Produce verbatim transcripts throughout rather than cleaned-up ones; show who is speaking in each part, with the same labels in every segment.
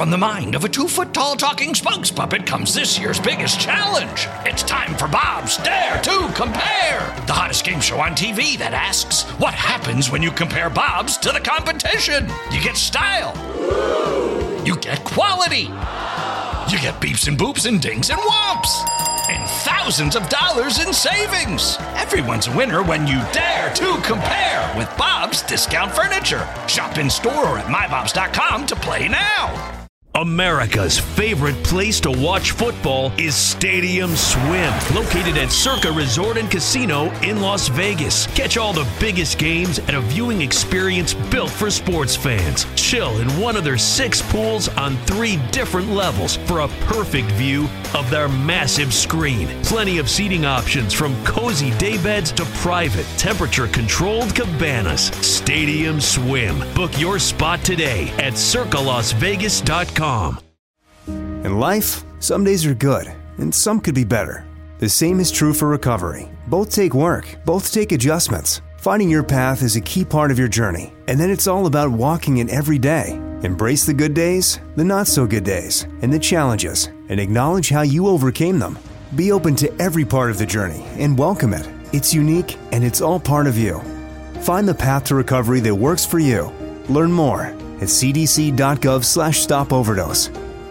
Speaker 1: from the mind of a two-foot-tall talking spokes puppet comes this year's biggest challenge. It's time for Bob's Dare to Compare, the hottest game show on T V that asks, what happens when you compare Bobs to the competition? You get style. You get quality. You get beeps and boops and dings and whomps. And thousands of dollars in savings. Everyone's a winner when you dare to compare with Bob's Discount Furniture. Shop in store or at my bobs dot com to play now.
Speaker 2: America's favorite place to watch football is Stadium Swim, located at Circa Resort and Casino in Las Vegas. Catch all the biggest games at a viewing experience built for sports fans. Chill in one of their six pools on three different levels for a perfect view of their massive screen. Plenty of seating options from cozy daybeds to private, temperature-controlled cabanas. Stadium Swim. Book your spot today at circa las vegas dot com.
Speaker 3: In life, some days are good, and some could be better. The same is true for recovery. Both take work, both take adjustments. Finding your path is a key part of your journey, and then it's all about walking it every day. Embrace the good days, the not-so-good days, and the challenges, and acknowledge how you overcame them. Be open to every part of the journey and welcome it. It's unique, and it's all part of you. Find the path to recovery that works for you. Learn more at c d c dot gov slash stop overdose.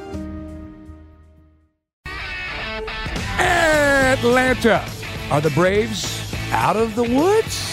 Speaker 4: Atlanta. Are the Braves out of the woods?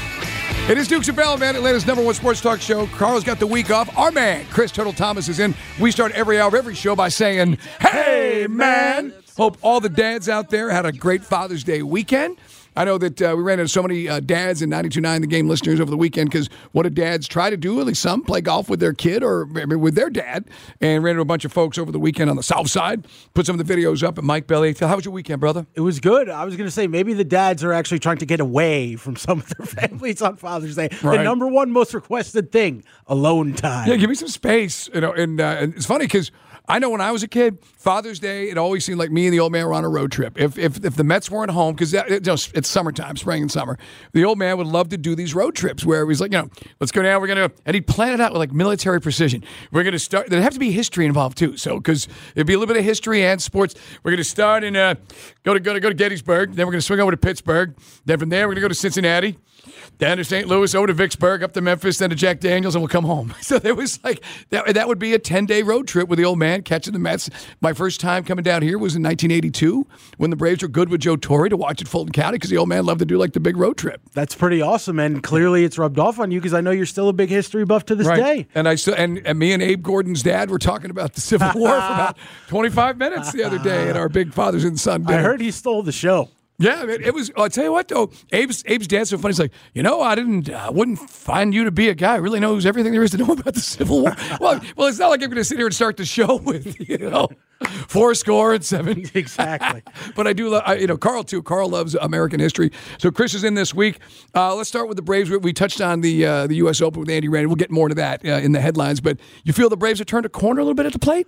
Speaker 4: It is Dukes of Bell, man. Atlanta's number one sports talk show. Carl's got the week off. Our man, Chris Turtle Thomas, is in. We start every hour of every show by saying, hey, man. Hope all the dads out there had a great Father's Day weekend. I know that uh, we ran into so many uh, dads and ninety-two point nine The Game listeners over the weekend because what do dads try to do? At least some play golf with their kid or I mean, with their dad. And ran into a bunch of folks over the weekend on the south side. Put some of the videos up at Mike Belly. How was your weekend, brother?
Speaker 5: It was good. I was going to say maybe the dads are actually trying to get away from some of their families on Father's Day.
Speaker 4: Right.
Speaker 5: The number one most requested thing, alone time.
Speaker 4: Yeah, give me some space. You know, and, uh, and it's funny because I know when I was a kid, Father's Day, it always seemed like me and the old man were on a road trip. If if, if the Mets weren't home, because it, you know, it's summertime, spring and summer, the old man would love to do these road trips where he's like, you know, let's go down, we're going to, and he'd plan it out with like military precision. We're going to start, there'd have to be history involved too, so, because it'd be a little bit of history and sports. We're going to start in, uh, go to go to go to Gettysburg, then we're going to swing over to Pittsburgh, then from there we're going to go to Cincinnati, down to Saint Louis, over to Vicksburg, up to Memphis, then to Jack Daniels, and we'll come home. So there was like, that, that would be a ten-day road trip with the old man catching the Mets. My first time coming down here was in nineteen eighty-two when the Braves were good with Joe Torre to watch at Fulton County because the old man loved to do like the big road trip.
Speaker 5: That's pretty awesome, and clearly it's rubbed off on you because I know you're still a big history buff to this
Speaker 4: right.
Speaker 5: day.
Speaker 4: And I still, and, and me and Abe Gordon's dad were talking about the Civil War for about twenty-five minutes the other day at our big Fathers and Son dinner.
Speaker 5: I heard he stole the show.
Speaker 4: Yeah, it, it was. I'll tell you what, though. Abe's Abe's dad's so funny. He's like, you know, I didn't, I uh, wouldn't find you to be a guy who really knows everything there is to know about the Civil War. well, well, it's not like I'm going to sit here and start the show with, you know, four score and seven.
Speaker 5: Exactly.
Speaker 4: But I do, love, I, you know, Carl too. Carl loves American history. So Chris is in this week. Uh, let's start with the Braves. We, we touched on the uh, the U S Open with Andy Randy. We'll get more to that uh, in the headlines. But you feel the Braves have turned a corner a little bit at the plate?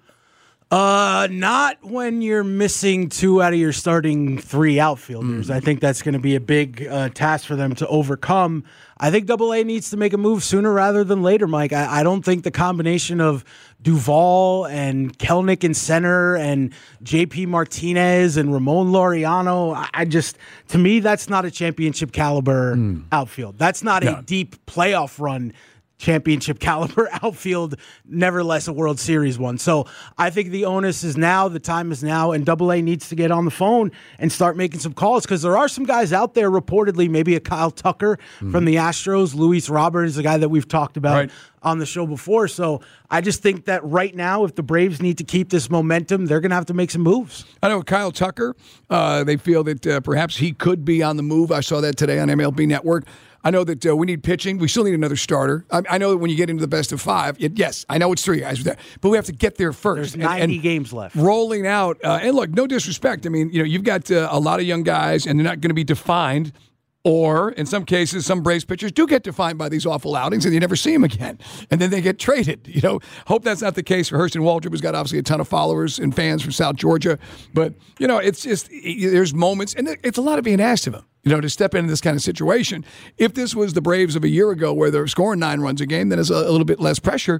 Speaker 5: Uh, not when you're missing two out of your starting three outfielders. Mm. I think that's going to be a big uh, task for them to overcome. I think Double A needs to make a move sooner rather than later, Mike. I, I don't think the combination of Duvall and Kelnick in center and J P Martinez and Ramon Laureano, I, I just, to me, that's not a championship caliber mm. outfield. That's not no. a deep playoff run championship caliber outfield, nevertheless a World Series one. So I think the onus is now, the time is now, and Double A needs to get on the phone and start making some calls because there are some guys out there reportedly, maybe a Kyle Tucker mm-hmm. from the Astros. Luis Robert is a guy that we've talked about right. on the show before. So I just think that right now, if the Braves need to keep this momentum, they're going to have to make some moves.
Speaker 4: I know Kyle Tucker, uh, they feel that uh, perhaps he could be on the move. I saw that today on M L B Network. I know that uh, we need pitching. We still need another starter. I, I know that when you get into the best of five, it, yes, I know it's three guys, but we have to get there first.
Speaker 5: There's ninety
Speaker 4: and, and
Speaker 5: games left.
Speaker 4: Rolling out, uh, and look, no disrespect. I mean, you know, you've got uh, a lot of young guys, and they're not going to be defined. Or, in some cases, some Braves pitchers do get defined by these awful outings, and you never see them again. And then they get traded. You know, hope that's not the case for Hurston Waldrop, who's got obviously a ton of followers and fans from South Georgia. But, you know, it's just, there's moments, and it's a lot of being asked of him, you know, to step into this kind of situation. If this was the Braves of a year ago where they're scoring nine runs a game, then it's a, a little bit less pressure.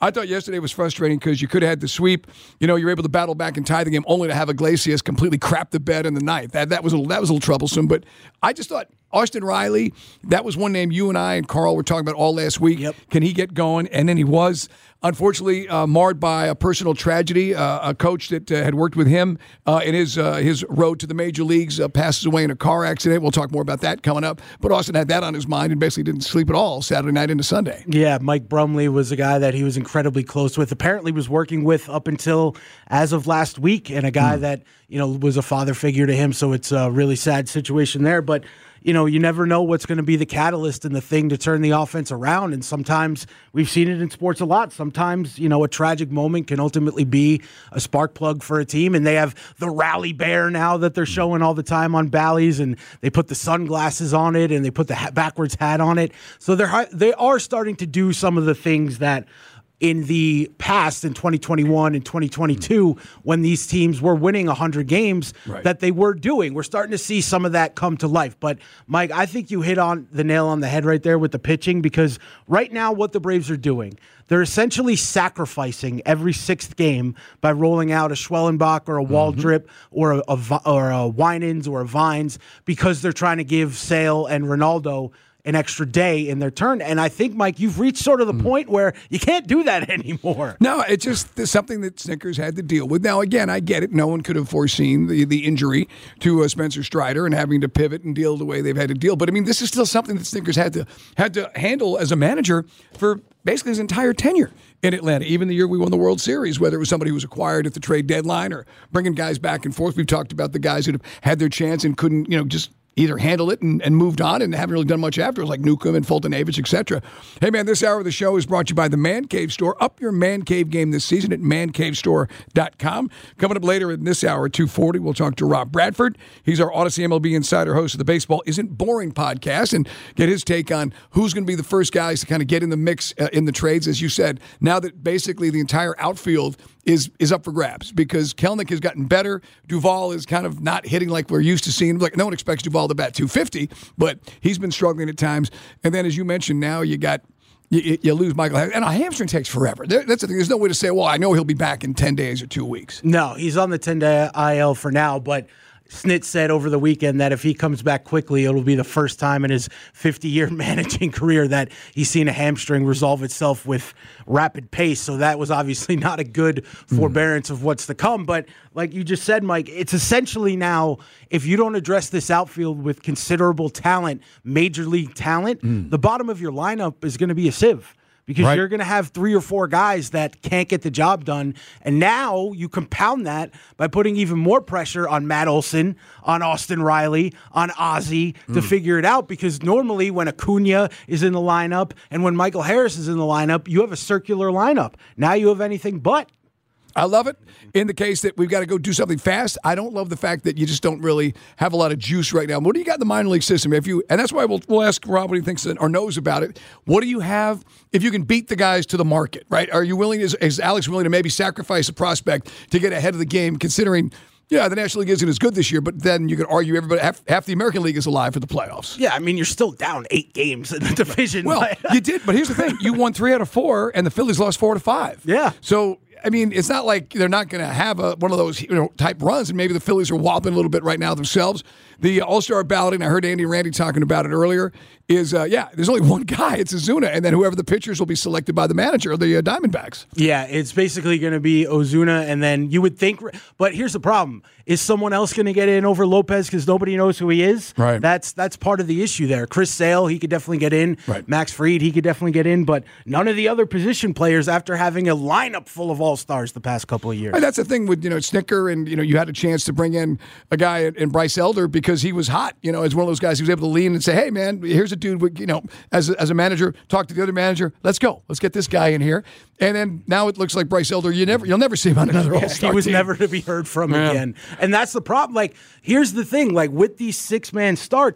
Speaker 4: I thought yesterday was frustrating because you could have had the sweep. You know, you're able to battle back and tie the game, only to have Iglesias completely crap the bed in the ninth. That that was a little, that was a little troublesome. But I just thought Austin Riley, that was one name you and I and Carl were talking about all last week.
Speaker 5: Yep.
Speaker 4: Can he get going? And then he was, unfortunately, uh, marred by a personal tragedy. Uh, a coach that uh, had worked with him uh, in his uh, his road to the major leagues uh, passes away in a car accident. We'll talk more about that coming up. But Austin had that on his mind and basically didn't sleep at all Saturday night into Sunday.
Speaker 5: Yeah, Mike Brumley was a guy that he was incredibly close with. Apparently was working with up until as of last week, and a guy mm. that, you know, was a father figure to him. So it's a really sad situation there. But you know, you never know what's going to be the catalyst and the thing to turn the offense around. And sometimes we've seen it in sports a lot. Sometimes, you know, a tragic moment can ultimately be a spark plug for a team. And they have the rally bear now that they're showing all the time on Bally's, and they put the sunglasses on it and they put the ha- backwards hat on it. So they're they are starting to do some of the things that in the past, in twenty twenty-one and twenty twenty-two, when these teams were winning one hundred games, right, that they were doing. We're starting to see some of that come to life. But, Mike, I think you hit on the nail on the head right there with the pitching, because right now what the Braves are doing, they're essentially sacrificing every sixth game by rolling out a Schwellenbach or a Waldrip mm-hmm. or a, a, or a Winans or a Vines, because they're trying to give Sale and Ronaldo an extra day in their turn. And I think, Mike, you've reached sort of the mm. point where you can't do that anymore.
Speaker 4: No, it's just something that Snickers had to deal with. Now, again, I get it. No one could have foreseen the, the injury to uh, Spencer Strider and having to pivot and deal the way they've had to deal. But, I mean, this is still something that Snickers had to had to handle as a manager for basically his entire tenure in Atlanta, even the year we won the World Series, whether it was somebody who was acquired at the trade deadline or bringing guys back and forth. We've talked about the guys that have had their chance and couldn't, you know, just either handled it and, and moved on and haven't really done much after, like Newcomb and Fultonavich, et cetera. Hey, man, this hour of the show is brought to you by the Man Cave Store. Up your Man Cave game this season at man cave store dot com. Coming up later in this hour at two forty, we'll talk to Rob Bradford. He's our Odyssey M L B insider, host of the Baseball Isn't Boring podcast, and get his take on who's going to be the first guys to kind of get in the mix uh, in the trades. As you said, now that basically the entire outfield is is up for grabs because Kelenic has gotten better. Duvall is kind of not hitting like we're used to seeing. Like, no one expects Duvall to bat two fifty, but he's been struggling at times. And then, as you mentioned, now you got you, you lose Michael Harris. And a hamstring takes forever. There, that's the thing. There's no way to say, well, I know he'll be back in ten days or two weeks.
Speaker 5: No, he's on the ten-day I L for now, but Snit said over the weekend that if he comes back quickly, it'll be the first time in his fifty-year managing career that he's seen a hamstring resolve itself with rapid pace. So that was obviously not a good forbearance mm. of what's to come. But like you just said, Mike, it's essentially now, if you don't address this outfield with considerable talent, major league talent, mm. the bottom of your lineup is going to be a sieve. Because right. you're going to have three or four guys that can't get the job done. And now you compound that by putting even more pressure on Matt Olson, on Austin Riley, on Ozzie mm. to figure it out. Because normally when Acuna is in the lineup and when Michael Harris is in the lineup, you have a circular lineup. Now you have anything but.
Speaker 4: I love it. In the case that we've got to go do something fast, I don't love the fact that you just don't really have a lot of juice right now. What do you got in the minor league system? If you, and that's why we'll, we'll ask Rob what he thinks or knows about it. What do you have if you can beat the guys to the market, right? Are you willing, is, is Alex willing to maybe sacrifice a prospect to get ahead of the game, considering, yeah, the National League isn't as good this year, but then you could argue everybody half, half the American League is alive for the playoffs.
Speaker 5: Yeah, I mean, you're still down eight games in the division.
Speaker 4: Well, you did, but here's the thing. You won three out of four, and the Phillies lost four out of five.
Speaker 5: Yeah.
Speaker 4: So, I mean, it's not like they're not going to have a, one of those, you know, type runs, and maybe the Phillies are whopping a little bit right now themselves. The All-Star balloting, I heard Andy and Randy talking about it earlier, is, uh, yeah, there's only one guy. It's Ozuna, and then whoever the pitchers will be selected by the manager, the uh, Diamondbacks.
Speaker 5: Yeah, it's basically going to be Ozuna, and then you would think, but here's the problem. Is someone else going to get in over Lopez because nobody knows who he is?
Speaker 4: Right.
Speaker 5: That's that's part of the issue there. Chris Sale, he could definitely get in.
Speaker 4: Right.
Speaker 5: Max Fried, he could definitely get in, but none of the other position players after having a lineup full of all-stars the past couple of years.
Speaker 4: And that's the thing with, you know, Snicker, and, you know, you had a chance to bring in a guy in Bryce Elder because he was hot. You know, as one of those guys who was able to lean and say, hey, man, here's a dude, with, you know, as a, as a manager, talk to the other manager. Let's go. Let's get this guy in here. And then now it looks like Bryce Elder, you never, you'll never see him on another
Speaker 5: yeah,
Speaker 4: All-Star
Speaker 5: He was
Speaker 4: team.
Speaker 5: never to be heard from
Speaker 4: yeah.
Speaker 5: again. And that's the problem. Like, here's the thing. Like, with these six-man starts,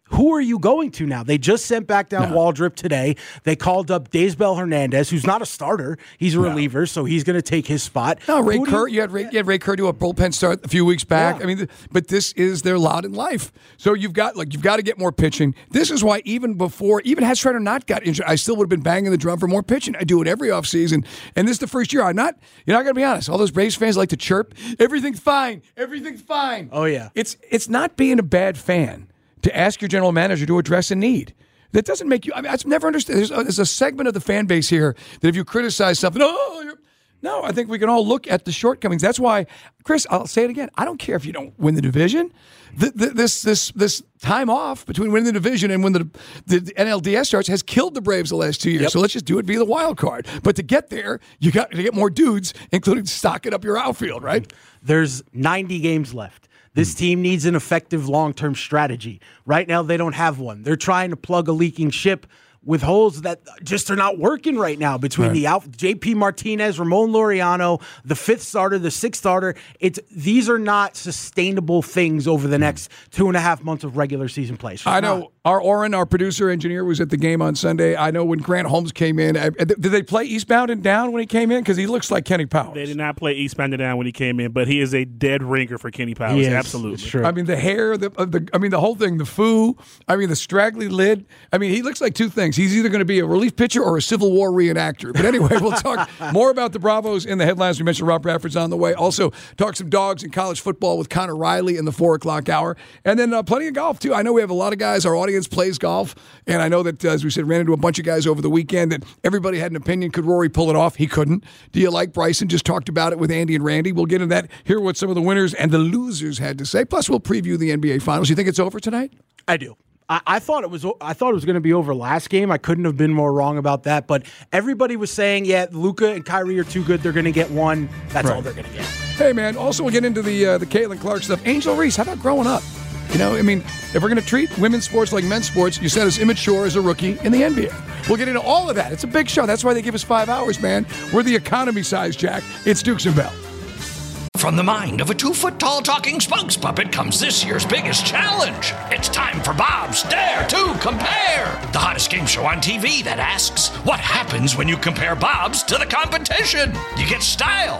Speaker 5: who are you going to now? They just sent back down no. Waldrop today. They called up Daysbel Hernandez, who's not a starter. He's a no. reliever, so he's going to take his spot.
Speaker 4: No, Ray Kerr, you, you, had Ray, you had Ray Kerr do a bullpen start a few weeks back. Yeah. I mean, but this is their lot in life. So you've got like you've got to get more pitching. This is why even before, even had Strider not got injured, I still would have been banging the drum for more pitching. I do it every offseason. And this is the first year. I'm not, you're not going to be honest. All those Braves fans like to chirp. Everything's fine. Everything's fine.
Speaker 5: Oh, yeah.
Speaker 4: It's It's not being a bad fan to ask your general manager to address a need. That doesn't make you, I mean, I've never understood. There's a, there's a segment of the fan base here that if you criticize something, oh, you're, no, I think we can all look at the shortcomings. That's why, Chris, I'll say it again. I don't care if you don't win the division. The, the, this this this time off between winning the division and when the, the, the N L D S starts has killed the Braves the last two years. Yep. So let's just do it via the wild card. But to get there, you got to get more dudes, including stocking up your outfield, right?
Speaker 5: There's ninety games left. This team needs an effective long-term strategy. Right now, they don't have one. They're trying to plug a leaking ship with holes that just are not working right now between right. the out J P Martinez, Ramon Laureano, the fifth starter, the sixth starter. It's these are not sustainable things over the next two and a half months of regular season play.
Speaker 4: I know
Speaker 5: not.
Speaker 4: our Oren, our producer engineer, was at the game on Sunday. I know when Grant Holmes came in. I, did they play Eastbound and Down when he came in? Because he looks like Kenny Powers.
Speaker 6: They did not play Eastbound and Down when he came in, but he is a dead ringer for Kenny Powers.
Speaker 5: He is.
Speaker 6: Absolutely.
Speaker 5: It's true.
Speaker 4: I mean, the hair, the, uh, the I mean, the whole thing, the foo. I mean, the straggly lid. I mean, he looks like two things. He's either going to be a relief pitcher or a Civil War reenactor. But anyway, we'll talk more about the Bravos in the headlines. We mentioned Rob Bradford's on the way. Also, talk some dogs and college football with Connor Riley in the four o'clock hour. And then uh, plenty of golf, too. I know we have a lot of guys. Our audience plays golf. And I know that, uh, as we said, ran into a bunch of guys over the weekend that everybody had an opinion. Could Rory pull it off? He couldn't. Do you like Bryson? Just talked about it with Andy and Randy. We'll get into that, hear what some of the winners and the losers had to say. Plus, we'll preview the N B A Finals. You think it's over tonight?
Speaker 5: I do. I, I thought it was. I thought it was going to be over last game. I couldn't have been more wrong about that. But everybody was saying, "Yeah, Luka and Kyrie are too good. They're going to get one. That's
Speaker 4: right.
Speaker 5: all they're going to get."
Speaker 4: Hey, man. Also, we'll get into the uh, the Caitlin Clark stuff. Angel Reese, how about growing up? You know, I mean, if we're going to treat women's sports like men's sports, you said as immature as a rookie in the N B A. We'll get into all of that. It's a big show. That's why they give us five hours, man. We're the economy size, Jack. It's Dukes and Bell.
Speaker 1: From the mind of a two-foot-tall talking spokes puppet comes this year's biggest challenge. It's time for Bob's Dare to Compare, the hottest game show on T V that asks, what happens when you compare Bob's to the competition? You get style.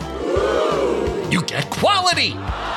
Speaker 1: You get quality.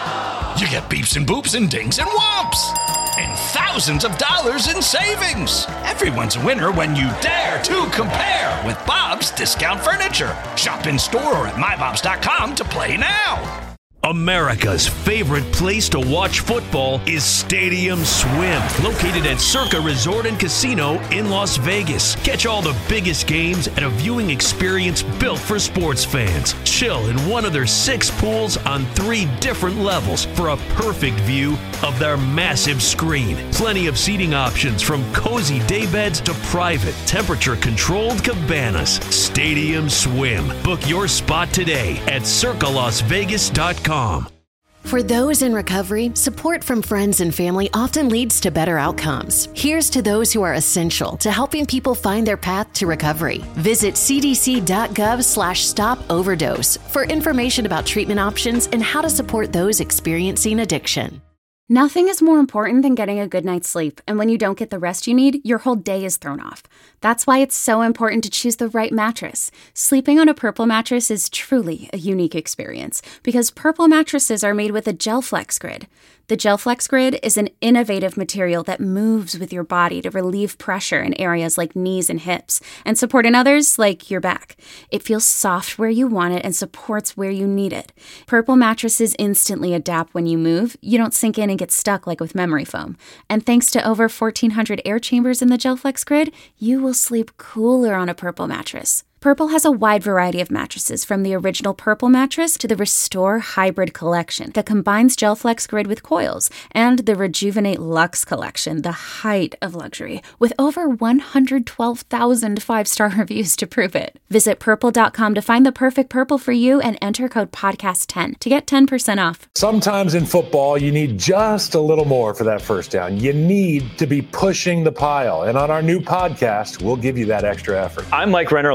Speaker 1: You get beeps and boops and dings and whomps. And thousands of dollars in savings. Everyone's a winner when you dare to compare with Bob's Discount Furniture. Shop in store or at my bobs dot com to play now.
Speaker 2: America's favorite place to watch football is Stadium Swim, located at Circa Resort and Casino in Las Vegas. Catch all the biggest games at a viewing experience built for sports fans. Chill in one of their six pools on three different levels for a perfect view of their massive screen. Plenty of seating options from cozy daybeds to private, temperature-controlled cabanas. Stadium Swim. Book your spot today at circa las vegas dot com.
Speaker 7: For those in recovery, support from friends and family often leads to better outcomes. Here's to those who are essential to helping people find their path to recovery. Visit cdc.gov slash stop overdose for information about treatment options and how to support those experiencing addiction.
Speaker 8: Nothing is more important than getting a good night's sleep, and when you don't get the rest you need, your whole day is thrown off. That's why it's so important to choose the right mattress. Sleeping on a Purple mattress is truly a unique experience because Purple mattresses are made with a GelFlex Grid. The GelFlex Grid is an innovative material that moves with your body to relieve pressure in areas like knees and hips and support in others like your back. It feels soft where you want it and supports where you need it. Purple mattresses instantly adapt when you move. You don't sink in and get stuck like with memory foam. And thanks to over fourteen hundred air chambers in the GelFlex Grid, you will sleep cooler on a Purple mattress. Purple has a wide variety of mattresses, from the original Purple mattress to the Restore Hybrid collection that combines GelFlex Grid with coils, and the Rejuvenate Luxe collection, the height of luxury, with over one hundred twelve thousand five-star reviews to prove it. Visit purple dot com to find the perfect Purple for you and enter code podcast ten to get ten percent off.
Speaker 9: Sometimes in football, you need just a little more for that first down. You need to be pushing the pile. And on our new podcast, we'll give you that extra effort.
Speaker 10: I'm Mike Renner, a longtime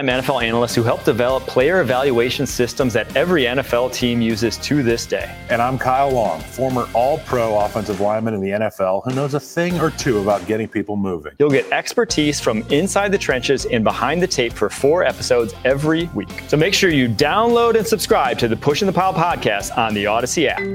Speaker 10: longtime N F L analyst who helped develop player evaluation systems that every N F L team uses to this day.
Speaker 9: And I'm Kyle Long, former all-pro offensive lineman in the N F L who knows a thing or two about getting people moving.
Speaker 10: You'll get expertise from inside the trenches and behind the tape for four episodes every week. So make sure you download and subscribe to the Pushing the Pile podcast on the Odyssey app.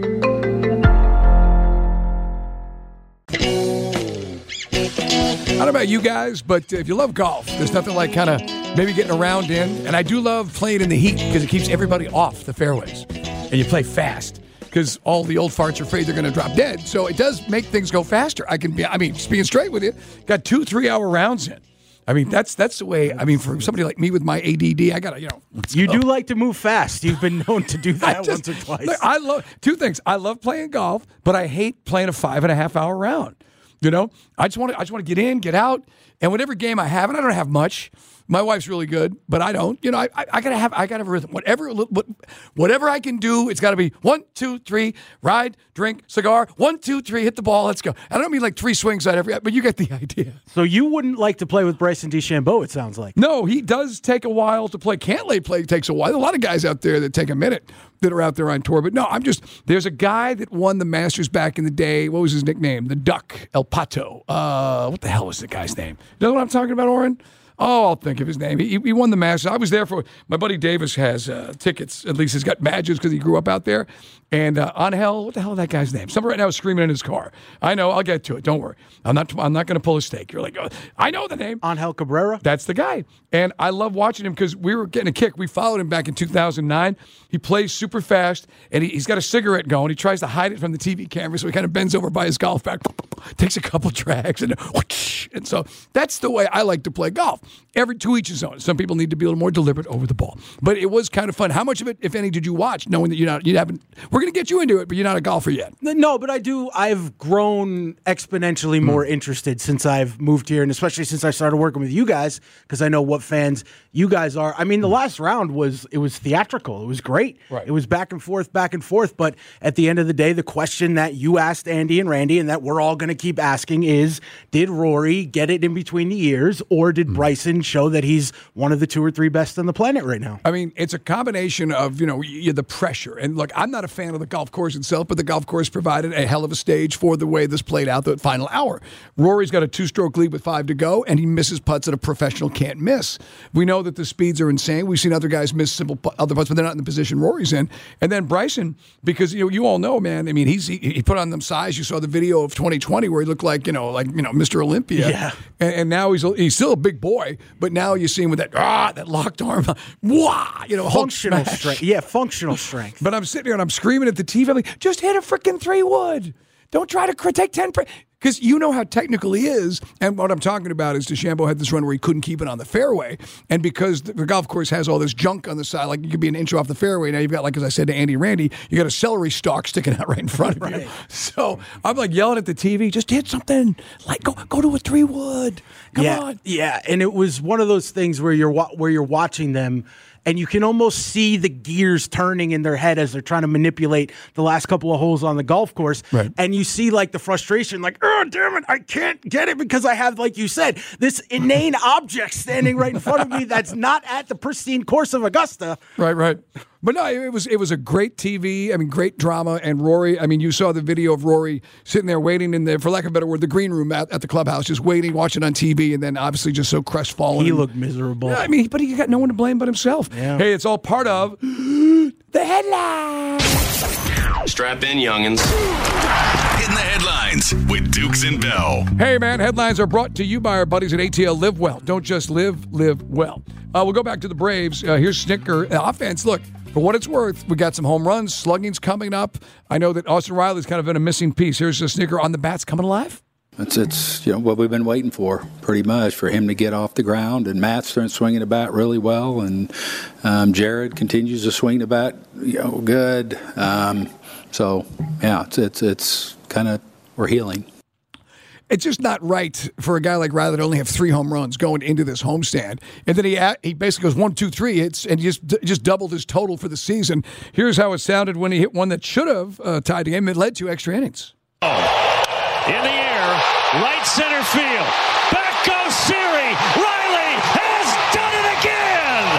Speaker 4: I don't know about you guys, but if you love golf, there's nothing like kind of maybe getting around in. And I do love playing in the heat because it keeps everybody off the fairways. And you play fast because all the old farts are afraid they're going to drop dead. So it does make things go faster. I can be, I mean, just being straight with you, got two three-hour rounds in. I mean, that's that's the way, I mean, for somebody like me with my A D D, I got to, you know.
Speaker 5: You
Speaker 4: go.
Speaker 5: do like to move fast. You've been known to do that
Speaker 4: just,
Speaker 5: once or twice.
Speaker 4: Look, I love, two things. I love playing golf, but I hate playing a five and a half hour round. You know, I just want to, I just want to get in, get out, and whatever game I have, and I don't have much. My wife's really good, but I don't. You know, I, I, I gotta have, I gotta have a rhythm. Whatever, what, whatever I can do, it's got to be one, two, three, ride, drink, cigar. One, two, three, hit the ball. Let's go. I don't mean like three swings at every, but you get the idea.
Speaker 5: So you wouldn't like to play with Bryson DeChambeau? It sounds like.
Speaker 4: No, he does take a while to play. Cantlay play takes a while. There's a lot of guys out there that take a minute that are out there on tour. But no, I'm just, there's a guy that won the Masters back in the day. What was his nickname? The Duck, El Pato. Uh, what the hell was the guy's name? You know what I'm talking about, Oren? Oh, I'll think of his name. He, he won the Masters. I was there for, my buddy Davis has uh, tickets, at least he's got badges because he grew up out there. And uh, Angel, what the hell is that guy's name? Somebody right now is screaming in his car. I know, I'll get to it. Don't worry. I'm not I'm not going to pull a stake. You're like, oh, I know the name.
Speaker 5: Angel Cabrera?
Speaker 4: That's the guy. And I love watching him because we were getting a kick. We followed him back in two thousand nine. He plays super fast, and he, he's got a cigarette going. He tries to hide it from the T V camera, so he kind of bends over by his golf bag, takes a couple drags, and whoosh. And so that's the way I like to play golf. Every to each his own. Some people need to be a little more deliberate over the ball. But it was kind of fun. How much of it, if any, did you watch, knowing that you're not, you haven't, we're going to get you into it, but you're not a golfer yet?
Speaker 5: No, but I do. I've grown exponentially more mm. interested since I've moved here, and especially since I started working with you guys, because I know what fans you guys are. I mean, the last round was, it was theatrical. It was great.
Speaker 4: Right.
Speaker 5: It was back and forth, back and forth. But at the end of the day, the question that you asked Andy and Randy, and that we're all going to keep asking is, did Rory get it in between the ears, or did mm. Bryson show that he's one of the two or three best on the planet right now?
Speaker 4: I mean, it's a combination of, you know, you, the pressure. And look, I'm not a fan of the golf course itself, but the golf course provided a hell of a stage for the way this played out the final hour. Rory's got a two-stroke lead with five to go, and he misses putts that a professional can't miss. We know that the speeds are insane. We've seen other guys miss simple put, other putts, but they're not in the position Rory's in. And then Bryson, because you know, you all know, man, I mean, he's he, he put on them size. You saw the video of twenty twenty where he looked like, you know, like, you know, Mister Olympia.
Speaker 5: Yeah.
Speaker 4: And, and now he's he's still a big boy, but now you see him with that, ah, that locked arm, wah, you know,
Speaker 5: functional strength. Yeah, functional strength.
Speaker 4: But I'm sitting here and I'm screaming at the T V. I'm like, just hit a freaking three wood. Don't try to take ten. Because you know how technical he is. And what I'm talking about is DeChambeau had this run where he couldn't keep it on the fairway. And because the, the golf course has all this junk on the side, like you could be an inch off the fairway. Now you've got, like as I said to Andy Randy, you got a celery stalk sticking out right in front of right. you. So I'm like yelling at the T V, just hit something. Like go go to a three wood. Come
Speaker 5: yeah,
Speaker 4: on.
Speaker 5: Yeah, and it was one of those things where you're where you're watching them, and you can almost see the gears turning in their head as they're trying to manipulate the last couple of holes on the golf course.
Speaker 4: Right.
Speaker 5: And you see like the frustration, like, oh, damn it, I can't get it because I have, like you said, this inane object standing right in front of me that's not at the pristine course of Augusta.
Speaker 4: Right, right. But no, it was it was a great T V. I mean, great drama. And Rory, I mean, you saw the video of Rory sitting there waiting in the, for lack of a better word, the green room at, at the clubhouse, just waiting, watching on T V, and then obviously just so crestfallen.
Speaker 5: He looked miserable.
Speaker 4: Yeah, I mean, but he got no one to blame but himself.
Speaker 5: Yeah.
Speaker 4: Hey, it's all part of the headlines.
Speaker 11: Strap in, youngins. Hitting the headlines with Dukes and Bell.
Speaker 4: Hey, man, headlines are brought to you by our buddies at A T L Live Well. Don't just live, live well. Uh, we'll go back to the Braves. Uh, here's Snicker. Uh, offense, look, for what it's worth, we got some home runs. Slugging's coming up. I know that Austin Riley's kind of been a missing piece. Here's a Snicker on the bats coming alive.
Speaker 12: It's, it's you know what we've been waiting for, pretty much, for him to get off the ground. And Matt's swinging the bat really well, and um, Jared continues to swing the bat, you know, good. Um, so yeah, it's it's it's kind of we're healing.
Speaker 4: It's just not right for a guy like Riley to only have three home runs going into this homestand, and then he he basically goes one, two, three hits, and he just just doubled his total for the season. Here's how it sounded when he hit one that should have uh, tied the game. It led to extra innings.
Speaker 13: In the air, right center field. Back goes Siri. Riley has done it again.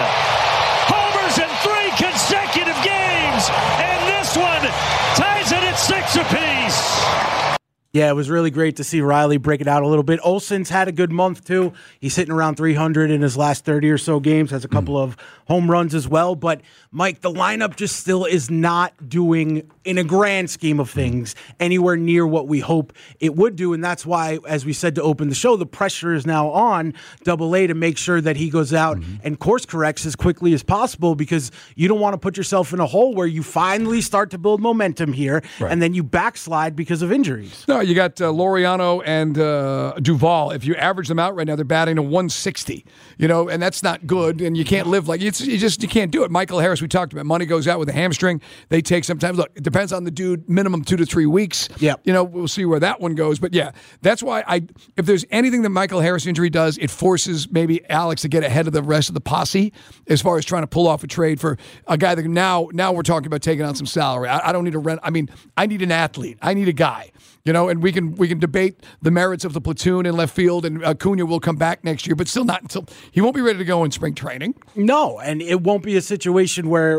Speaker 5: Yeah, it was really great to see Riley break it out a little bit. Olsen's had a good month, too. He's hitting around three hundred in his last thirty or so games, has a couple mm. of home runs as well. But, Mike, the lineup just still is not doing, in a grand scheme of things, anywhere near what we hope it would do. And that's why, as we said to open the show, the pressure is now on Double A to make sure that he goes out mm-hmm. and course corrects as quickly as possible, because you don't want to put yourself in a hole where you finally start to build momentum here right. and then you backslide because of injuries.
Speaker 4: No, you got uh, Laureano and uh, Duvall. If you average them out right now, they're batting to one sixty. You know, and that's not good. And you can't live like it's. You just you can't do it. Michael Harris, we talked about. Money goes out with a hamstring. They take sometimes. Look, it depends on the dude. Minimum two to three weeks.
Speaker 5: Yeah.
Speaker 4: You know, we'll see where that one goes. But yeah, that's why I. If there's anything that Michael Harris injury does, it forces maybe Alex to get ahead of the rest of the posse as far as trying to pull off a trade for a guy that now now we're talking about taking on some salary. I, I don't need to rent. I mean, I need an athlete. I need a guy. You know, and we can we can debate the merits of the platoon in left field, and Acuna will come back next year, but still not until he won't be ready to go in spring training.
Speaker 5: No, and it won't be a situation where,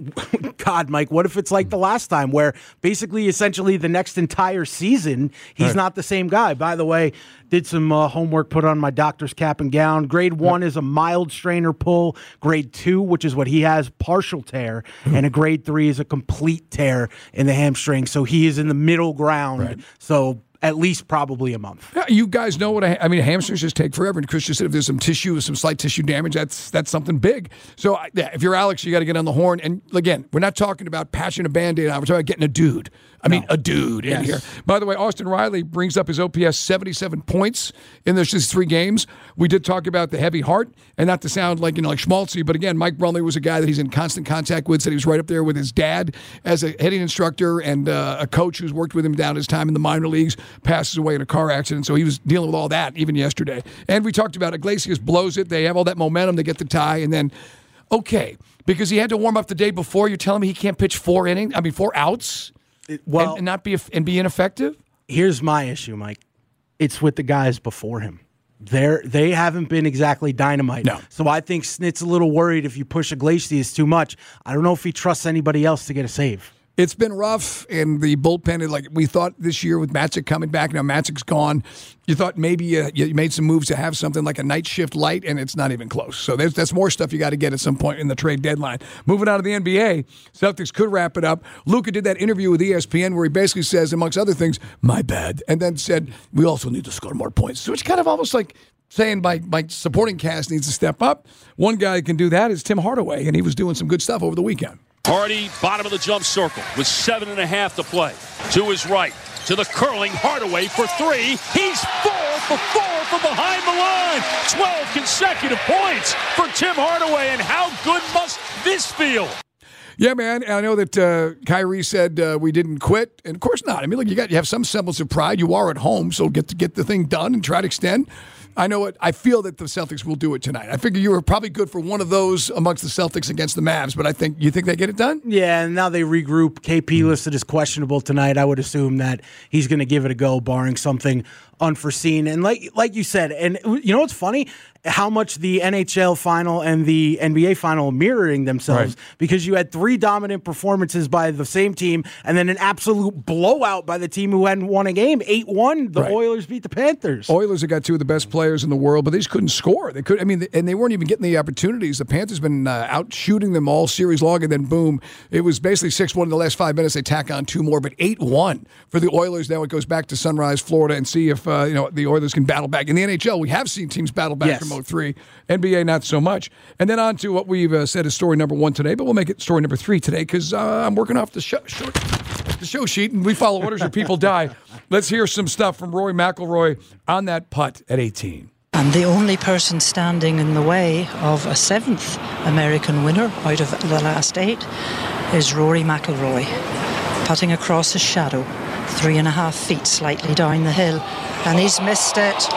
Speaker 5: God, Mike, what if it's like the last time where basically, essentially, the next entire season, he's right. not the same guy. By the way, did some uh, homework, put on my doctor's cap and gown. Grade one yep. is a mild strainer pull. Grade two, which is what he has, partial tear. Mm-hmm. And a grade three is a complete tear in the hamstring. So he is in the middle ground. Right. So at least probably a month.
Speaker 4: Yeah, you guys know what a, I mean, hamstrings just take forever. And Chris just said if there's some tissue, some slight tissue damage, that's that's something big. So, yeah, if you're Alex, you got to get on the horn. And, again, we're not talking about patching a Band-Aid on. We're talking about getting a dude. I no. mean, a dude yes. in here. By the way, Austin Riley brings up his O P S seventy-seven points in those just three games. We did talk about the heavy heart, and not to sound like, you know, like schmaltzy, but again, Mike Brumley was a guy that he's in constant contact with, said he was right up there with his dad as a hitting instructor and uh, a coach who's worked with him down his time in the minor leagues, passes away in a car accident, so he was dealing with all that even yesterday. And we talked about Iglesias blows it. They have all that momentum. They get the tie, and then, okay, because he had to warm up the day before, you're telling me he can't pitch four innings, I mean, four outs?
Speaker 5: It, well,
Speaker 4: and, and not be and be ineffective?
Speaker 5: Here's my issue, Mike. It's with the guys before him. They're, they haven't been exactly dynamite.
Speaker 4: No.
Speaker 5: So I think Snit's a little worried if you push Iglesias too much. I don't know if he trusts anybody else to get a save.
Speaker 4: It's been rough, and the bullpen, like we thought this year with Matzek coming back, now Matzek's gone. You thought maybe uh, you made some moves to have something like a night shift light, and it's not even close. So there's that's more stuff you got to get at some point in the trade deadline. Moving on to the N B A, Celtics could wrap it up. Luka did that interview with E S P N where he basically says, amongst other things, my bad, and then said, we also need to score more points. So it's kind of almost like saying my, my supporting cast needs to step up. One guy who can do that is Tim Hardaway, and he was doing some good stuff over the weekend.
Speaker 13: Hardy, bottom of the jump circle with seven and a half to play. To his right, to the curling Hardaway for three. He's four for four from behind the line. twelve consecutive points for Tim Hardaway, and how good must this feel?
Speaker 4: Yeah, man. I know that uh, Kyrie said uh, we didn't quit, and of course not. I mean, look, you got you have some semblance of pride. You are at home, so get to get the thing done and try to extend. I know it. I feel that the Celtics will do it tonight. I figure you were probably good for one of those amongst the Celtics against the Mavs, but I think you think they get it done?
Speaker 5: Yeah, and now they regroup. K P listed as questionable tonight. I would assume that he's going to give it a go, barring something unforeseen. And like like you said, and you know what's funny? How much the N H L final and the N B A final mirroring themselves, right. Because you had three dominant performances by the same team and then an absolute blowout by the team who hadn't won a game. eight one, the right. Oilers beat the Panthers.
Speaker 4: Oilers have got two of the best players in the world, but they just couldn't score. They could, I mean, and they weren't even getting the opportunities. The Panthers been uh, out shooting them all series long, and then boom, it was basically six one in the last five minutes. They tack on two more, but eight one for the Oilers. Now it goes back to Sunrise, Florida, and see if uh, you know the Oilers can battle back. In the N H L, we have seen teams battle back
Speaker 5: yes.
Speaker 4: from oh three. N B A, not so much. And then on to what we've uh, said is story number one today, but we'll make it story number three today because uh, I'm working off the show, short, the show sheet, and we follow orders or people die. Let's hear some stuff from Rory McIlroy on that putt at eighteen.
Speaker 14: And the only person standing in the way of a seventh American winner out of the last eight is Rory McIlroy, putting across his shadow, three and a half feet slightly down the hill, and he's missed it.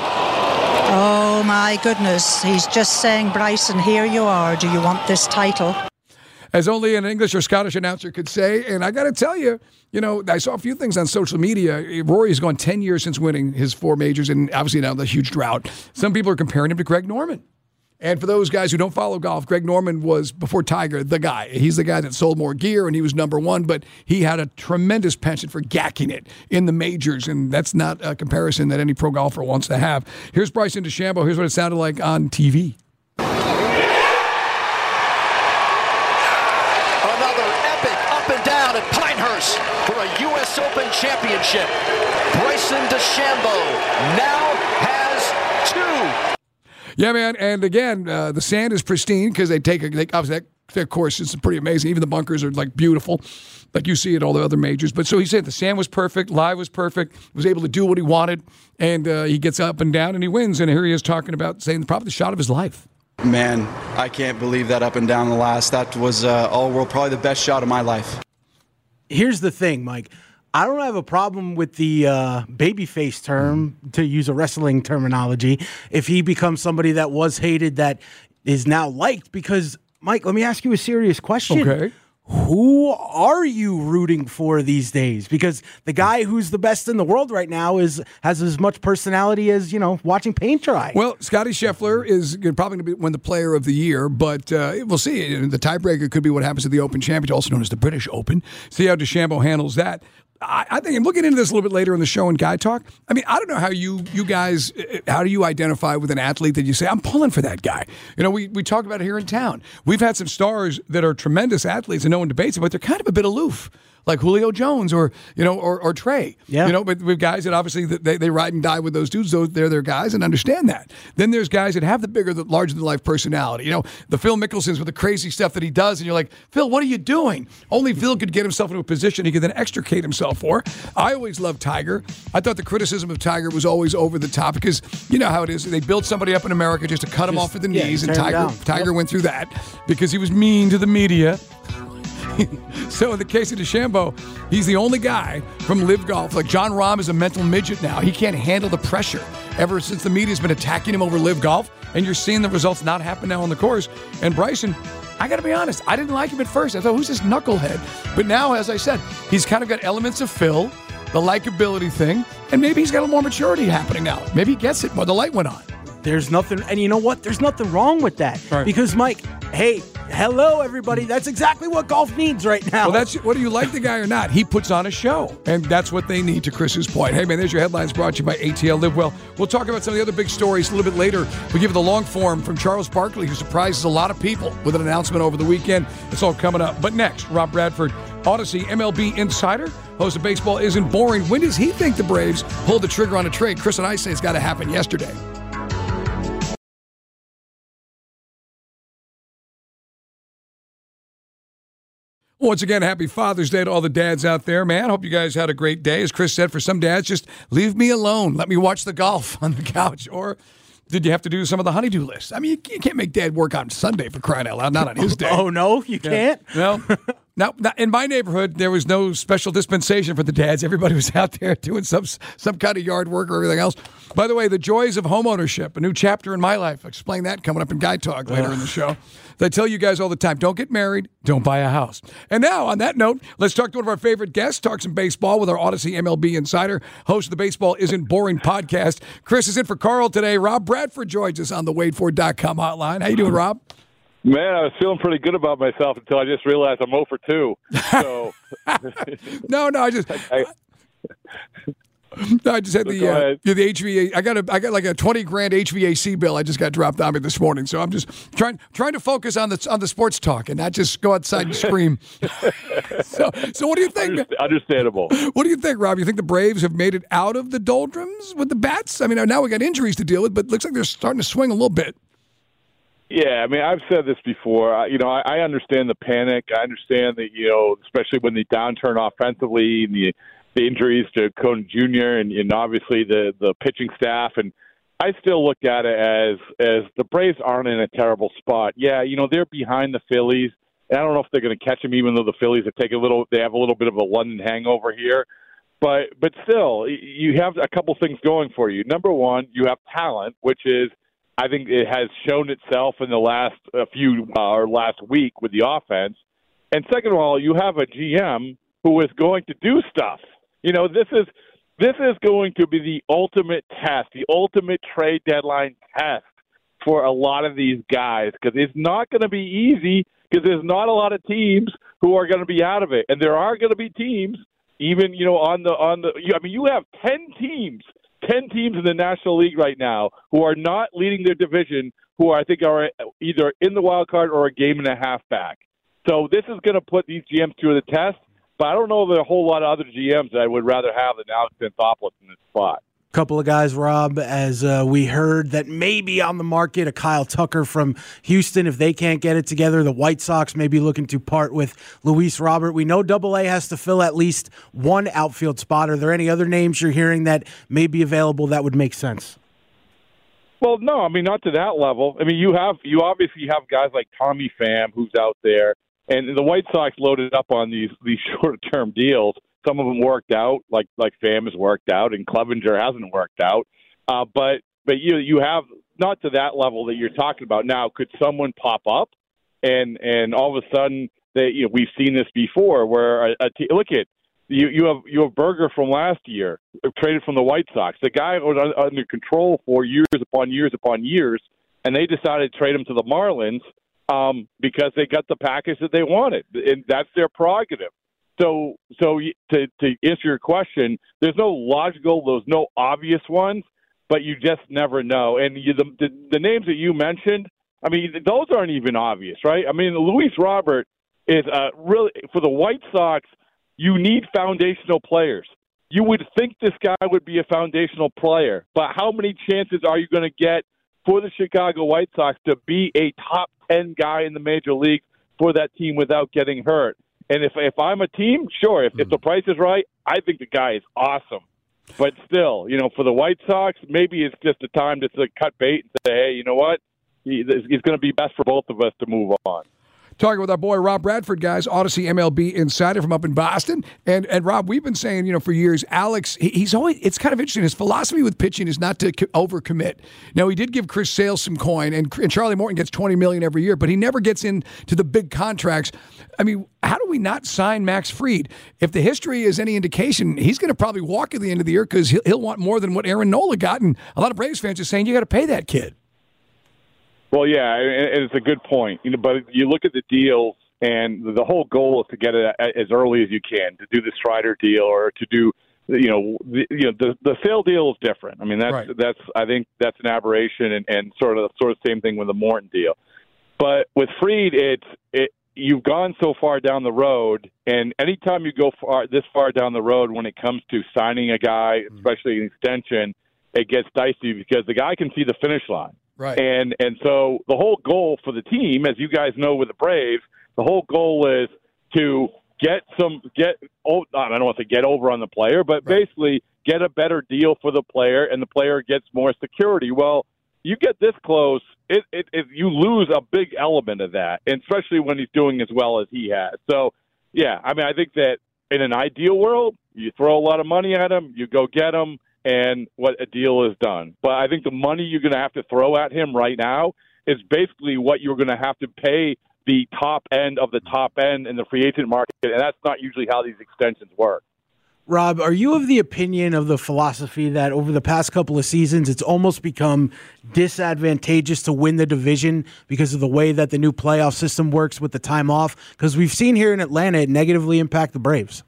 Speaker 14: Oh my goodness, he's just saying, Bryson, here you are, do you want this title?
Speaker 4: As only an English or Scottish announcer could say, and I got to tell you, you know, I saw a few things on social media. Rory has gone ten years since winning his four majors, and obviously now the huge drought. Some people are comparing him to Greg Norman. And for those guys who don't follow golf, Greg Norman was, before Tiger, the guy. He's the guy that sold more gear, and he was number one, but he had a tremendous penchant for gacking it in the majors, and that's not a comparison that any pro golfer wants to have. Here's Bryson DeChambeau. Here's what it sounded like on T V.
Speaker 15: Another epic up and down at Pinehurst for a U S Open championship. Bryson DeChambeau now has two.
Speaker 4: Yeah, man, and again, uh, the sand is pristine because they take a, they, obviously that, that course is pretty amazing. Even the bunkers are like beautiful, like you see at all the other majors. But so he said the sand was perfect, live was perfect, was able to do what he wanted, and uh, he gets up and down and he wins. And here he is talking about saying probably the shot of his life.
Speaker 16: Man, I can't believe that up and down the last. That was uh, all world, probably the best shot of my life.
Speaker 5: Here's the thing, Mike. I don't have a problem with the uh, babyface term, to use a wrestling terminology, if he becomes somebody that was hated that is now liked. Because, Mike, let me ask you a serious question.
Speaker 4: Okay.
Speaker 5: Who are you rooting for these days? Because the guy who's the best in the world right now is has as much personality as, you know, watching paint dry.
Speaker 4: Well, Scotty Scheffler is probably going to win the Player of the Year, but uh, we'll see. The tiebreaker could be what happens at the Open Championship, also known as the British Open. See how DeChambeau handles that. I, I think I'm looking into this a little bit later in the show in Guy Talk. I mean, I don't know how you you guys, how do you identify with an athlete that you say, I'm pulling for that guy? You know, we, we talk about it here in town. We've had some stars that are tremendous athletes and no one debates it, but they're kind of a bit aloof. Like Julio Jones or, you know, or, or Trey.
Speaker 5: Yeah.
Speaker 4: You know, but with guys that obviously they, they ride and die with those dudes, so they're their guys and understand that. Then there's guys that have the bigger, the larger-than-life personality. You know, the Phil Mickelsons with the crazy stuff that he does, and you're like, Phil, what are you doing? Only Phil could get himself into a position he could then extricate himself for. I always loved Tiger. I thought the criticism of Tiger was always over the top because you know how it is. They built somebody up in America just to cut just, him off at the
Speaker 5: yeah,
Speaker 4: knees, and Tiger, Tiger
Speaker 5: yep.
Speaker 4: went through that because he was mean to the media. So in the case of DeChambeau, he's the only guy from Live Golf. Like John Rahm is a mental midget now. He can't handle the pressure ever since the media's been attacking him over Live Golf, and you're seeing the results not happen now on the course. And Bryson, I got to be honest, I didn't like him at first. I thought, who's this knucklehead? But now, as I said, he's kind of got elements of Phil, the likability thing, and maybe he's got a little more maturity happening now. Maybe he gets it, but the light went on.
Speaker 5: There's nothing, and you know what? There's nothing wrong with that.
Speaker 4: Right.
Speaker 5: Because, Mike, hey, hello, everybody. That's exactly what golf needs right now.
Speaker 4: Well, that's whether you like the guy or not. He puts on a show, and that's what they need, to Chris's point. Hey, man, there's your headlines brought to you by A T L Live Well. We'll talk about some of the other big stories a little bit later. We'll give you the long form from Charles Barkley, who surprises a lot of people with an announcement over the weekend. It's all coming up. But next, Rob Bradford, Odyssey M L B Insider, host of Baseball Isn't Boring. When does he think the Braves pulled the trigger on a trade? Chris and I say it's got to happen yesterday. Once again, happy Father's Day to all the dads out there, man. Hope you guys had a great day. As Chris said, for some dads, just leave me alone. Let me watch the golf on the couch. Or did you have to do some of the honey-do list? I mean, you, you can't make dad work on Sunday for crying out loud, not on his day.
Speaker 5: Oh, no, you can't?
Speaker 4: No. Now, in my neighborhood, there was no special dispensation for the dads. Everybody was out there doing some some kind of yard work or everything else. By the way, the joys of homeownership, a new chapter in my life. I'll explain that coming up in Guy Talk later in the show. I tell you guys all the time, don't get married, don't buy a house. And now, on that note, let's talk to one of our favorite guests, talk some baseball with our Odyssey M L B Insider, host of the Baseball Isn't Boring podcast. Chris is in for Carl today. Rob Bradford joins us on the Wade Ford dot com hotline. How you doing, Rob?
Speaker 9: Man, I was feeling pretty good about myself until I just realized I'm oh for two. So
Speaker 4: no, no, I just I, no, I just had
Speaker 9: so
Speaker 4: the uh, the H V A. I got a I got like a twenty grand H V A C bill. I just got dropped on me this morning. So I'm just trying trying to focus on the on the sports talk and not just go outside and scream. so so what do you think?
Speaker 9: Understandable.
Speaker 4: What do you think, Rob? You think the Braves have made it out of the doldrums with the bats? I mean, now we got injuries to deal with, but it looks like they're starting to swing a little bit.
Speaker 9: Yeah, I mean, I've said this before. I, you know, I, I understand the panic. I understand that, you know, especially when the downturn offensively and the, the injuries to Cone Junior and, and obviously the, the pitching staff. And I still look at it as as the Braves aren't in a terrible spot. Yeah, you know, they're behind the Phillies. And I don't know if they're going to catch them, even though the Phillies have taken a little. They have a little bit of a London hangover here. But but still, you have a couple things going for you. Number one, you have talent, which is, I think it has shown itself in the last uh, few uh, or last week with the offense. And second of all, you have a G M who is going to do stuff. You know, this is this is going to be the ultimate test, the ultimate trade deadline test for a lot of these guys because it's not going to be easy because there's not a lot of teams who are going to be out of it. And there are going to be teams, even, you know, on the, on the, I mean, you have ten teams, ten teams in the National League right now who are not leading their division, who I think are either in the wild card or a game and a half back. So this is going to put these G Ms through the test, but I don't know if there are a whole lot of other G Ms that I would rather have than Alex Anthopoulos in this spot.
Speaker 5: Couple of guys, Rob, as uh, we heard that maybe on the market, a Kyle Tucker from Houston, if they can't get it together. The White Sox may be looking to part with Luis Robert. We know Double A has to fill at least one outfield spot. Are there any other names you're hearing that may be available that would make sense?
Speaker 9: Well, no, I mean, not to that level. I mean, you have you obviously have guys like Tommy Pham who's out there, and the White Sox loaded up on these these short-term deals. Some of them worked out, like like Pham has worked out, and Clevenger hasn't worked out. Uh, but but you you have not to that level that you're talking about now. Could someone pop up, and and all of a sudden they you know we've seen this before where a, a t- look at you you have you have Berger from last year traded from the White Sox. The guy was under control for years upon years upon years, and they decided to trade him to the Marlins um, because they got the package that they wanted, and that's their prerogative. So, so to, to answer your question, there's no logical, there's no obvious ones, but you just never know. And you, the, the the names that you mentioned, I mean, those aren't even obvious, right? I mean, Luis Robert is uh, really for the White Sox. You need foundational players. You would think this guy would be a foundational player, but how many chances are you going to get for the Chicago White Sox to be a top ten guy in the major leagues for that team without getting hurt? And if if I'm a team, sure, if, mm. if the price is right, I think the guy is awesome. But still, you know, for the White Sox, maybe it's just a time to, to cut bait and say, hey, you know what? He, it's going to be best for both of us to move on.
Speaker 4: Talking with our boy Rob Bradford, guys, Odyssey M L B insider from up in Boston. And and Rob, we've been saying, you know, for years, Alex, he, he's always, it's kind of interesting. His philosophy with pitching is not to overcommit. Now, he did give Chris Sale some coin, and, and Charlie Morton gets twenty million dollars every year, but he never gets into the big contracts. I mean, how do we not sign Max Fried? If the history is any indication, he's going to probably walk at the end of the year because he'll, he'll want more than what Aaron Nola got. And a lot of Braves fans are saying, you got to pay that kid.
Speaker 9: Well, yeah, and it's a good point. You know, but you look at the deals, and the whole goal is to get it as early as you can, to do the Strider deal or to do, you know, the, you know, the the Sale deal is different. I mean, that's right. that's I think that's an aberration, and, and sort of sort of same thing with the Morton deal. But with Fried, it's it you've gone so far down the road, and anytime you go far this far down the road when it comes to signing a guy, especially an extension, it gets dicey because the guy can see the finish line. Right. And and so the whole goal for the team, as you guys know with the Braves, the whole goal is to get some get oh, I don't want to say get over on the player, but right. basically get a better deal for the player, and the player gets more security. Well, you get this close, it, it, it you lose a big element of that, and especially when he's doing as well as he has. So, yeah, I mean, I think that in an ideal world, you throw a lot of money at him, you go get him, and what a deal is done. But I think the money you're going to have to throw at him right now is basically what you're going to have to pay the top end of the top end in the free agent market, and that's not usually how these extensions work.
Speaker 5: Rob, are you of the opinion of the philosophy that over the past couple of seasons it's almost become disadvantageous to win the division because of the way that the new playoff system works with the time off? Because we've seen here in Atlanta it negatively impact the Braves.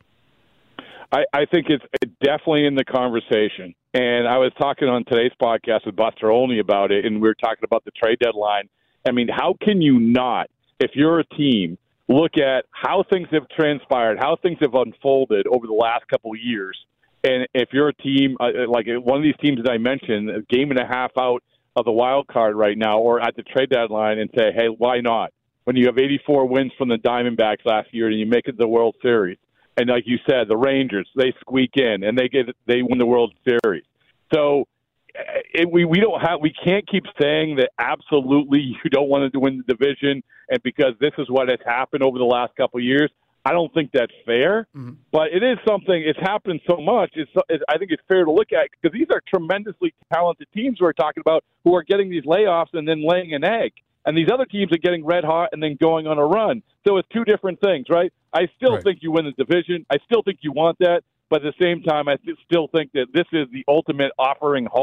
Speaker 9: I, I think it's definitely in the conversation. And I was talking on today's podcast with Buster Olney about it, and we were talking about the trade deadline. I mean, how can you not, if you're a team, look at how things have transpired, how things have unfolded over the last couple of years, and if you're a team, uh, like one of these teams that I mentioned, a game and a half out of the wild card right now or at the trade deadline, and say, hey, why not? When you have eighty-four wins from the Diamondbacks last year and you make it to the World Series, and like you said, the Rangers, they squeak in and they get they win the World Series. So it, we we don't have we can't keep saying that absolutely you don't want to win the division, and because this is what has happened over the last couple of years. I don't think that's fair, mm-hmm. but it is something. It's happened so much. It's, it's I think it's fair to look at because these are tremendously talented teams we're talking about who are getting these layoffs and then laying an egg. And these other teams are getting red hot and then going on a run. So it's two different things, right? I still right. think you win the division. I still think you want that. But at the same time, I th- still think that this is the ultimate offering hope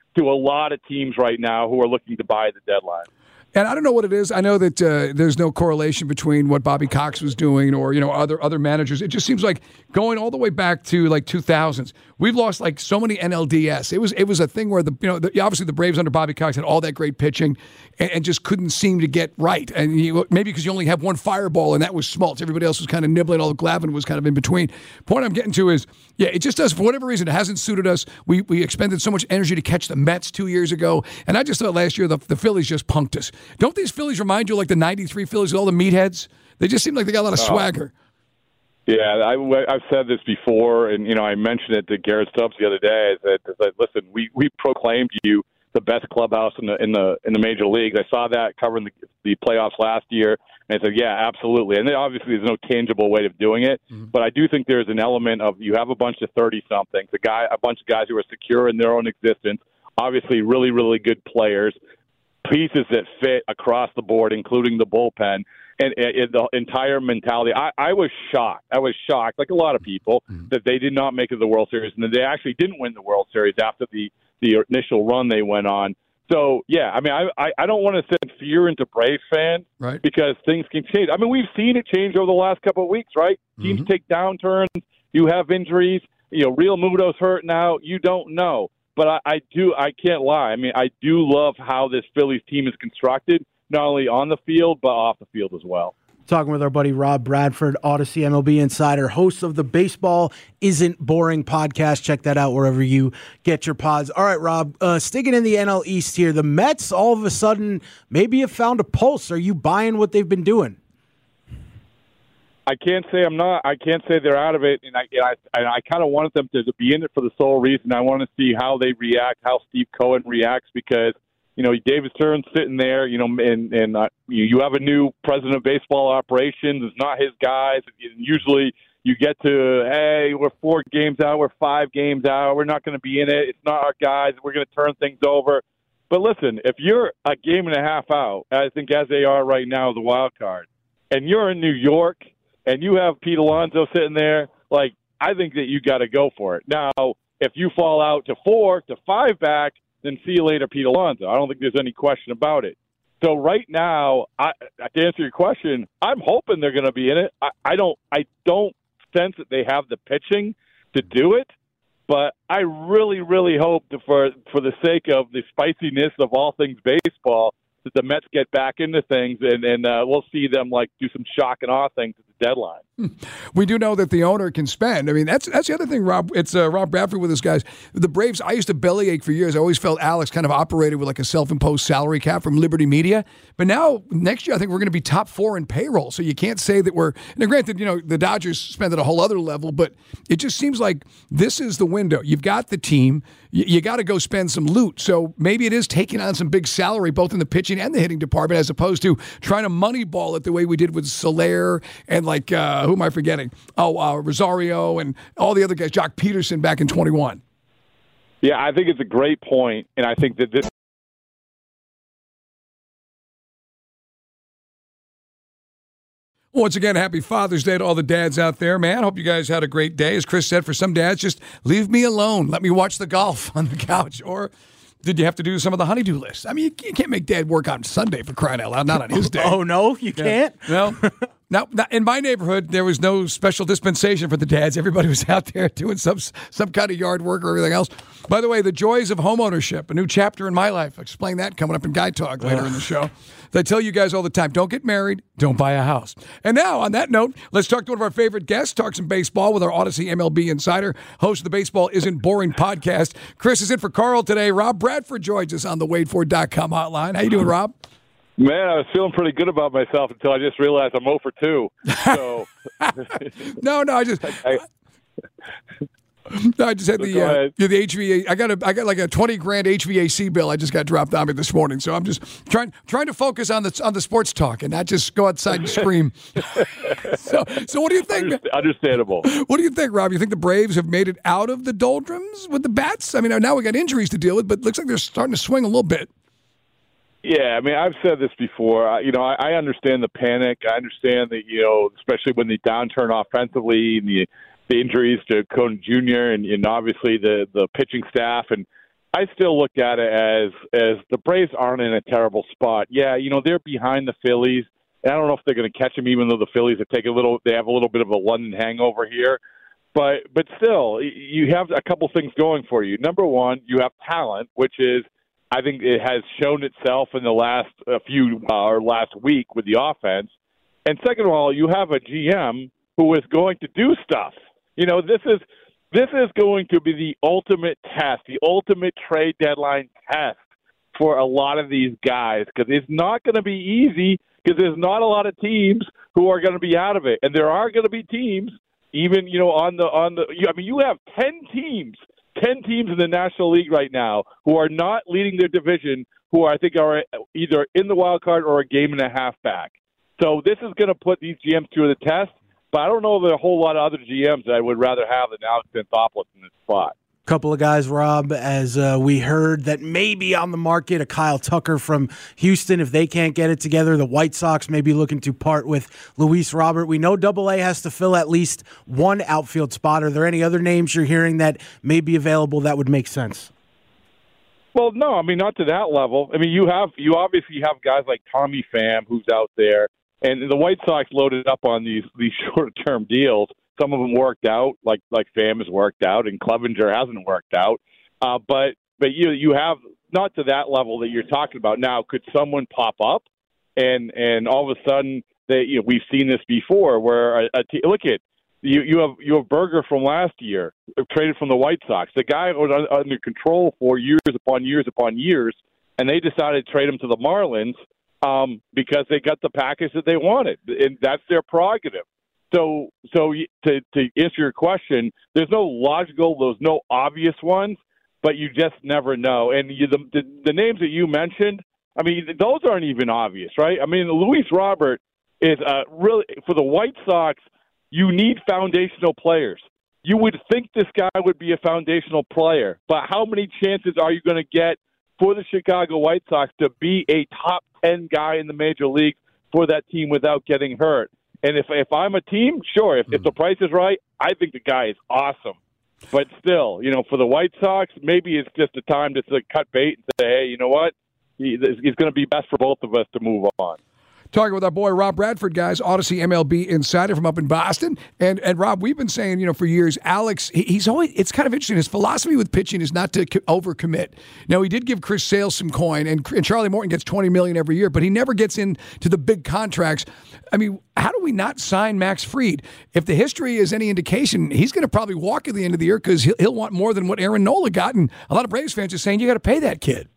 Speaker 9: to a lot of teams right now who are looking to buy the deadline.
Speaker 4: And I don't know what it is. I know that uh, there's no correlation between what Bobby Cox was doing or, you know, other other managers. It just seems like going all the way back to like two thousands, we've lost like so many N L D S. It was it was a thing where the you know the, obviously the Braves under Bobby Cox had all that great pitching and, and just couldn't seem to get right. And you, maybe because you only have one fireball and that was Smoltz. Everybody else was kind of nibbling. All Glavine was kind of in between. Point I'm getting to is, yeah, it just does for whatever reason. It hasn't suited us. We we expended so much energy to catch the Mets two years ago, and I just thought last year the the Phillies just punked us. Don't these Phillies remind you of like the ninety-three Phillies with all the meatheads? They just seem like they got a lot of swagger.
Speaker 9: Yeah, I, I've said this before, and you know I mentioned it to Garrett Stubbs the other day. Is that, is that listen, we, we proclaimed you the best clubhouse in the in the in the major leagues. I saw that covering the, the playoffs last year, and I said, yeah, absolutely. And then obviously there's no tangible way of doing it, mm-hmm. but I do think there's an element of you have a bunch of thirty somethings, a guy, a bunch of guys who are secure in their own existence. Obviously, really, really good players. Pieces that fit across the board, including the bullpen and, and the entire mentality. I, I was shocked. I was shocked, like a lot of people, mm-hmm. that they did not make it to the World Series and that they actually didn't win the World Series after the, the initial run they went on. So, yeah, I mean, I, I, I don't want to send fear into Braves fans
Speaker 4: right.
Speaker 9: because things can change. I mean, we've seen it change over the last couple of weeks, right? Mm-hmm. Teams take downturns. You have injuries. You know, Real Muto's hurt now. You don't know. But I, I do, I can't lie. I mean, I do love how this Phillies team is constructed, not only on the field, but off the field as well.
Speaker 5: Talking with our buddy Rob Bradford, Odyssey M L B Insider, host of the Baseball Isn't Boring podcast. Check that out wherever you get your pods. All right, Rob, uh, sticking in the N L East here, the Mets all of a sudden maybe have found a pulse. Are you buying what they've been doing?
Speaker 9: I can't say I'm not. I can't say they're out of it, and I and I, and I kind of wanted them to, to be in it for the sole reason I want to see how they react, how Steve Cohen reacts, because you know David Stern's sitting there, you know, and and uh, you, you have a new president of baseball operations. It's not his guys. Usually, you get to hey, we're four games out, we're five games out, we're not going to be in it. It's not our guys. We're going to turn things over. But listen, if you're a game and a half out, I think as they are right now, the wild card, and you're in New York. And you have Pete Alonso sitting there, like, I think that you got to go for it. Now, if you fall out to four, to five back, then see you later, Pete Alonso. I don't think there's any question about it. So right now, I, to answer your question, I'm hoping they're going to be in it. I, I don't I don't sense that they have the pitching to do it, but I really, really hope that for, for the sake of the spiciness of all things baseball, that the Mets get back into things, and, and uh, we'll see them like do some shock and awe things at the deadline.
Speaker 4: We do know that the owner can spend. I mean, that's that's the other thing, Rob. It's uh, Rob Bradford with us, guys. The Braves, I used to bellyache for years. I always felt Alex kind of operated with like a self-imposed salary cap from Liberty Media. But now, next year, I think we're going to be top four in payroll. So you can't say that we're – now, granted, you know, the Dodgers spend at a whole other level, but it just seems like this is the window. You've got the team. You, you got to go spend some loot. So maybe it is taking on some big salary, both in the pitching and the hitting department, as opposed to trying to moneyball it the way we did with Soler and like uh, – who am I forgetting? Oh, uh, Rosario and all the other guys, Jock Peterson back in twenty-one.
Speaker 9: Yeah, I think it's a great point, and I think that this.
Speaker 4: Once again, happy Father's Day to all the dads out there, man. Hope you guys had a great day. As Chris said, for some dads, just leave me alone. Let me watch the golf on the couch. Or did you have to do some of the honeydew list? I mean, you can't make dad work on Sunday for crying out loud, not on his day.
Speaker 5: Oh, no, you yeah. can't?
Speaker 4: No. Now, in my neighborhood, there was no special dispensation for the dads. Everybody was out there doing some some kind of yard work or everything else. By the way, the joys of homeownership, a new chapter in my life. I'll explain that coming up in Guy Talk later in the show. I tell you guys all the time, don't get married, don't buy a house. And now, on that note, let's talk to one of our favorite guests, talk some baseball with our Odyssey M L B Insider, host of the Baseball Isn't Boring podcast. Chris is in for Carl today. Rob Bradford joins us on the wade ford dot com hotline. How you doing, Rob?
Speaker 9: Man, I was feeling pretty good about myself until I just realized I'm oh for two. So
Speaker 4: no, no, I just I, no, I just had the uh, the H V A. I got a I got like a twenty grand H V A C bill. I just got dropped on me this morning, so I'm just trying trying to focus on the on the sports talk and not just go outside and scream. so, so what do you think?
Speaker 9: Understandable.
Speaker 4: What do you think, Rob? You think the Braves have made it out of the doldrums with the bats? I mean, now we got injuries to deal with, but it looks like they're starting to swing a little bit.
Speaker 9: Yeah, I mean, I've said this before. I, you know, I, I understand the panic. I understand that, you know, especially when the downturn offensively and the, the injuries to Cone Junior and, and obviously the, the pitching staff. And I still look at it as as the Braves aren't in a terrible spot. Yeah, you know, they're behind the Phillies. And I don't know if they're going to catch them, even though the Phillies have taken a little. They have a little bit of a London hangover here. But but still, you have a couple things going for you. Number one, you have talent, which is, I think it has shown itself in the last uh, few uh, or last week with the offense. And second of all, you have a G M who is going to do stuff. You know, this is this is going to be the ultimate test, the ultimate trade deadline test for a lot of these guys, because it's not going to be easy, because there's not a lot of teams who are going to be out of it, and there are going to be teams, even you know on the on the. I mean, you have ten teams, ten teams in the National League right now who are not leading their division, who I think are either in the wild card or a game and a half back. So this is going to put these G Ms through the test. But I don't know there are a whole lot of other G Ms that I would rather have than Alex Anthopoulos in this spot.
Speaker 5: Couple of guys, Rob, as uh, we heard that maybe on the market, a Kyle Tucker from Houston, if they can't get it together. The White Sox may be looking to part with Luis Robert. We know Double A has to fill at least one outfield spot. Are there any other names you're hearing that may be available that would make sense?
Speaker 9: Well, no, I mean, not to that level. I mean, you have you obviously have guys like Tommy Pham who's out there, and the White Sox loaded up on these these short-term deals. Some of them worked out, like like Pham has worked out, and Clevenger hasn't worked out. Uh, but but you you have not to that level that you're talking about now. Could someone pop up, and and all of a sudden they you know we've seen this before where a, a t- look at you you have you have Berger from last year traded from the White Sox. The guy was under control for years upon years upon years, and they decided to trade him to the Marlins um, because they got the package that they wanted, and that's their prerogative. So, so to to answer your question, there's no logical, there's no obvious ones, but you just never know. And you, the, the the names that you mentioned, I mean, those aren't even obvious, right? I mean, Luis Robert is uh, really for the White Sox. You need foundational players. You would think this guy would be a foundational player, but how many chances are you going to get for the Chicago White Sox to be a top ten guy in the major leagues for that team without getting hurt? And if if I'm a team, sure, if, if the price is right, I think the guy is awesome. But still, you know, for the White Sox, maybe it's just a time to, to cut bait and say, hey, you know what? He, it's going to be best for both of us to move on.
Speaker 4: Talking with our boy Rob Bradford, guys, Odyssey M L B insider from up in Boston. And and Rob, we've been saying, you know, for years, Alex, he, he's always, it's kind of interesting. His philosophy with pitching is not to co- overcommit. Now, he did give Chris Sale some coin, and, and Charlie Morton gets twenty million dollars every year, but he never gets into the big contracts. I mean, how do we not sign Max Fried? If the history is any indication, he's going to probably walk at the end of the year because he'll, he'll want more than what Aaron Nola got. And a lot of Braves fans are saying, you got to pay that kid.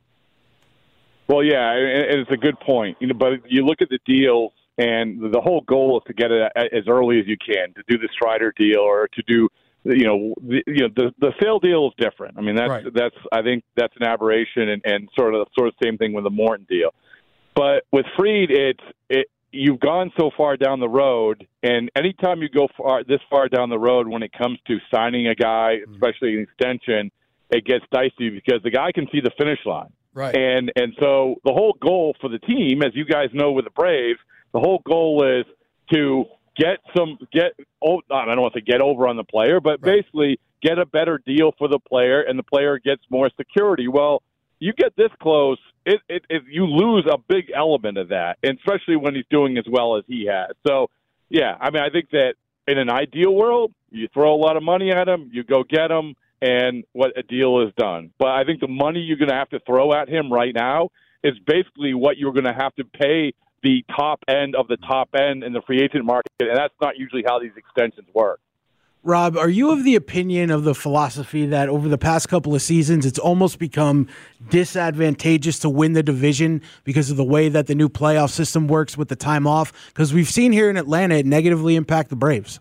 Speaker 9: Well, yeah, and it's a good point. You know, but you look at the deals, and the whole goal is to get it as early as you can to do the Strider deal or to do, you know, the, you know, the the Sale deal is different. I mean, that's right. that's I think that's an aberration, and, and sort of sort of same thing with the Morton deal. But with Fried, it's it. You've gone so far down the road, and anytime you go far this far down the road when it comes to signing a guy, especially an extension, it gets dicey because the guy can see the finish line.
Speaker 4: Right.
Speaker 9: And and so the whole goal for the team, as you guys know with the Braves, the whole goal is to get some get oh, I don't want to say get over on the player, but right. basically get a better deal for the player, and the player gets more security. Well, you get this close, it, it, it you lose a big element of that, and especially when he's doing as well as he has. So, yeah, I mean, I think that in an ideal world, you throw a lot of money at him, you go get him, and what a deal is done. But I think the money you're going to have to throw at him right now is basically what you're going to have to pay the top end of the top end in the free agent market, and that's not usually how these extensions work.
Speaker 5: Rob, are you of the opinion of the philosophy that over the past couple of seasons it's almost become disadvantageous to win the division because of the way that the new playoff system works with the time off? Because we've seen here in Atlanta it negatively impact the Braves.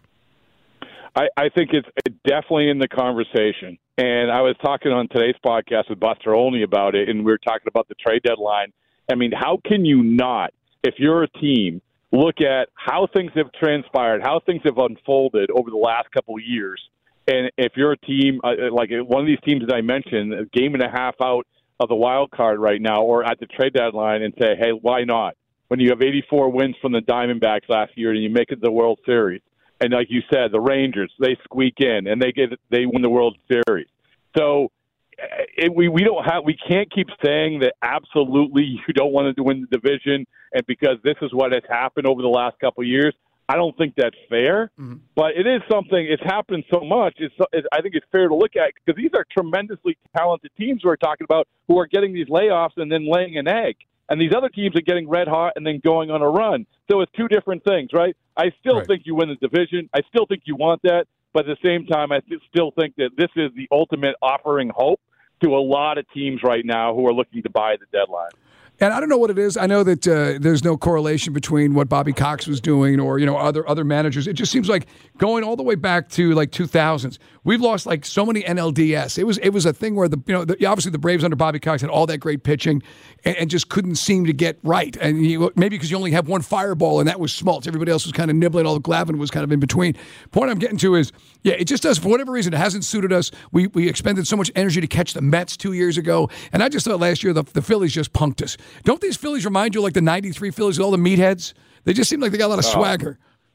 Speaker 9: I, I think it's definitely in the conversation. And I was talking on today's podcast with Buster Olney about it, and we were talking about the trade deadline. I mean, how can you not, if you're a team, look at how things have transpired, how things have unfolded over the last couple of years, and if you're a team, uh, like one of these teams that I mentioned, a game and a half out of the wild card right now or at the trade deadline, and say, hey, why not? When you have eighty-four wins from the Diamondbacks last year and you make it to the World Series, and like you said, the Rangers, they squeak in and they get they win the World Series. So it, we we don't have we can't keep saying that absolutely you don't want to win the division, and because this is what has happened over the last couple of years. I don't think that's fair, mm-hmm. but it is something. It's happened so much. It's, it's I think it's fair to look at because these are tremendously talented teams we're talking about who are getting these layoffs and then laying an egg, and these other teams are getting red hot and then going on a run. So it's two different things, right? I still right. think you win the division. I still think you want that, but at the same time, I th- still think that this is the ultimate offering hope to a lot of teams right now who are looking to buy the deadline.
Speaker 4: And I don't know what it is. I know that uh, there's no correlation between what Bobby Cox was doing or, you know, other other managers. It just seems like going all the way back to like two thousands, we've lost like so many N L D S. It was it was a thing where the you know the, obviously the Braves under Bobby Cox had all that great pitching and, and just couldn't seem to get right. And you, maybe because you only have one fireball and that was Smoltz. Everybody else was kind of nibbling. All the Glavine was kind of in between. Point I'm getting to is, yeah, it just does for whatever reason. It hasn't suited us. We we expended so much energy to catch the Mets two years ago, and I just thought last year the the Phillies just punked us. Don't these Phillies remind you of like the ninety-three Phillies with all the meatheads? They just seem like they got a lot of swagger.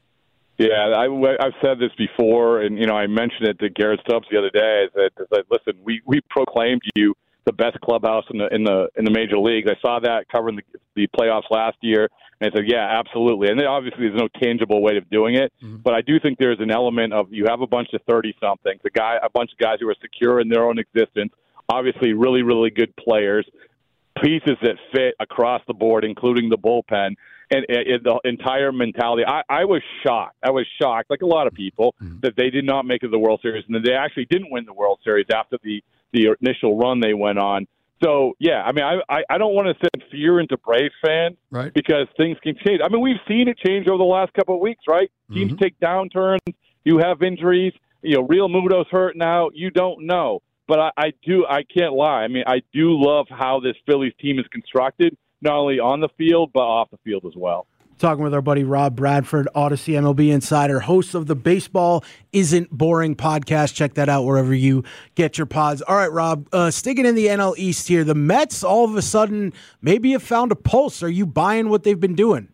Speaker 9: Yeah, I, I've said this before, and you know I mentioned it to Garrett Stubbs the other day. Is that, is that listen, we, we proclaimed you the best clubhouse in the in the in the major leagues. I saw that covering the, the playoffs last year, and I said, yeah, absolutely. And then obviously, there's no tangible way of doing it, mm-hmm. but I do think there's an element of you have a bunch of thirty somethings, a guy, a bunch of guys who are secure in their own existence. Obviously, really, really good players. Pieces that fit across the board, including the bullpen and, and the entire mentality. I, I was shocked. I was shocked, like a lot of people, mm-hmm. that they did not make it to the World Series and that they actually didn't win the World Series after the, the initial run they went on. So, yeah, I mean, I, I, I don't want to send fear into Braves fans
Speaker 4: right.
Speaker 9: because things can change. I mean, we've seen it change over the last couple of weeks, right? Mm-hmm. Teams take downturns. You have injuries. You know, Real Muto's hurt now. You don't know. But I, I do, I can't lie. I mean, I do love how this Phillies team is constructed, not only on the field, but off the field as well.
Speaker 5: Talking with our buddy Rob Bradford, Odyssey M L B Insider, host of the Baseball Isn't Boring podcast. Check that out wherever you get your pods. All right, Rob, uh, sticking in the N L East here, the Mets all of a sudden maybe have found a pulse. Are you buying what they've been doing?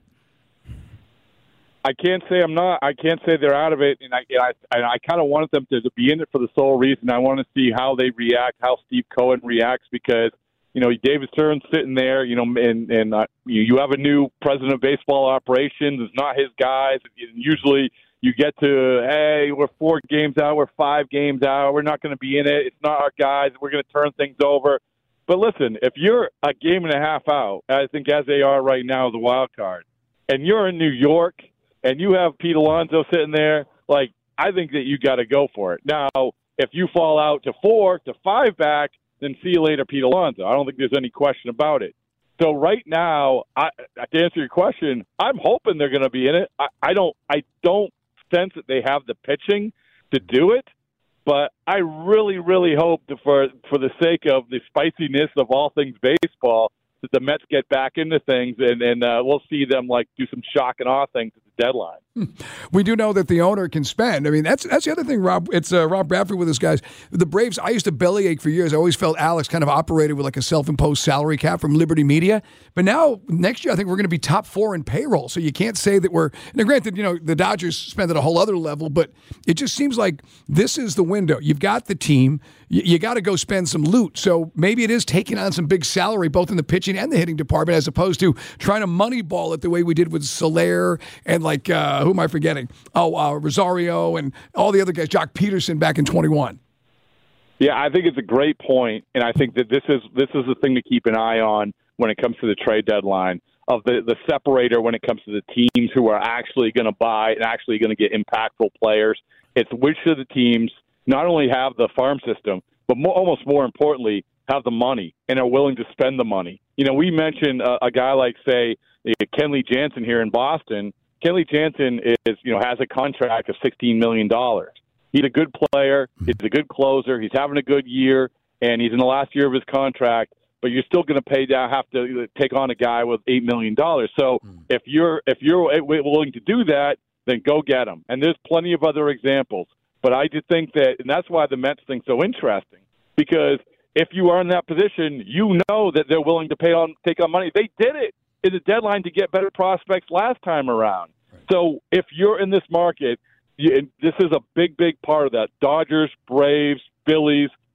Speaker 9: I can't say I'm not. I can't say they're out of it, and I and I, I kind of wanted them to, to be in it for the sole reason I want to see how they react, how Steve Cohen reacts, because you know David Stern's sitting there, you know, and and uh, you, you have a new president of baseball operations. It's not his guys. Usually, you get to hey, we're four games out, we're five games out, we're not going to be in it. It's not our guys. We're going to turn things over. But listen, if you're a game and a half out, I think as they are right now, the wild card, and you're in New York. And you have Pete Alonso sitting there, like, I think that you got to go for it. Now, if you fall out to four, to five back, then see you later, Pete Alonso. I don't think there's any question about it. So right now, I, to answer your question, I'm hoping they're going to be in it. I, I don't I don't sense that they have the pitching to do it, but I really, really hope that for, for the sake of the spiciness of all things baseball, that the Mets get back into things, and, and uh, we'll see them like do some shock and awe things at the deadline.
Speaker 4: We do know that the owner can spend. I mean, that's that's the other thing, Rob. It's uh, Rob Bradford with us, guys. The Braves, I used to bellyache for years. I always felt Alex kind of operated with like a self-imposed salary cap from Liberty Media. But now, next year, I think we're going to be top four in payroll. So you can't say that we're – now, granted, you know, the Dodgers spend at a whole other level, but it just seems like this is the window. You've got the team. You, you got to go spend some loot. So maybe it is taking on some big salary, both in the pitching and the hitting department, as opposed to trying to moneyball it the way we did with Soler and like uh, – who am I forgetting? Oh, uh, Rosario and all the other guys, Jock Peterson back in twenty-one.
Speaker 9: Yeah, I think it's a great point, and I think that this is this is the thing to keep an eye on when it comes to the trade deadline, of the, the separator when it comes to the teams who are actually going to buy and actually going to get impactful players. It's which of the teams not only have the farm system, but more, almost more importantly, have the money and are willing to spend the money. You know, we mentioned a, a guy like, say, Kenley Jansen here in Boston. Kenley Jansen is, you know, has a contract of sixteen million dollars. He's a good player. He's a good closer. He's having a good year, and he's in the last year of his contract. But you're still going to pay down, have to take on a guy with eight million dollars. So if you're if you're willing to do that, then go get him. And there's plenty of other examples. But I just think that, and that's why the Mets thing's so interesting, because if you are in that position, you know that they're willing to pay on take on money. They did it in the deadline to get better prospects last time around. Right. So if you're in this market, you, this is a big, big part of that. Dodgers, Braves, Phillies,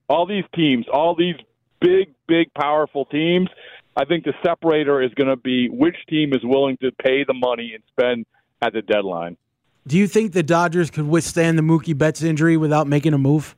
Speaker 9: all these teams, all these big, big, powerful teams, I think the separator is going to be which team is willing to pay the money and spend at the deadline.
Speaker 5: Do you think the Dodgers could withstand the Mookie Betts injury without making a move?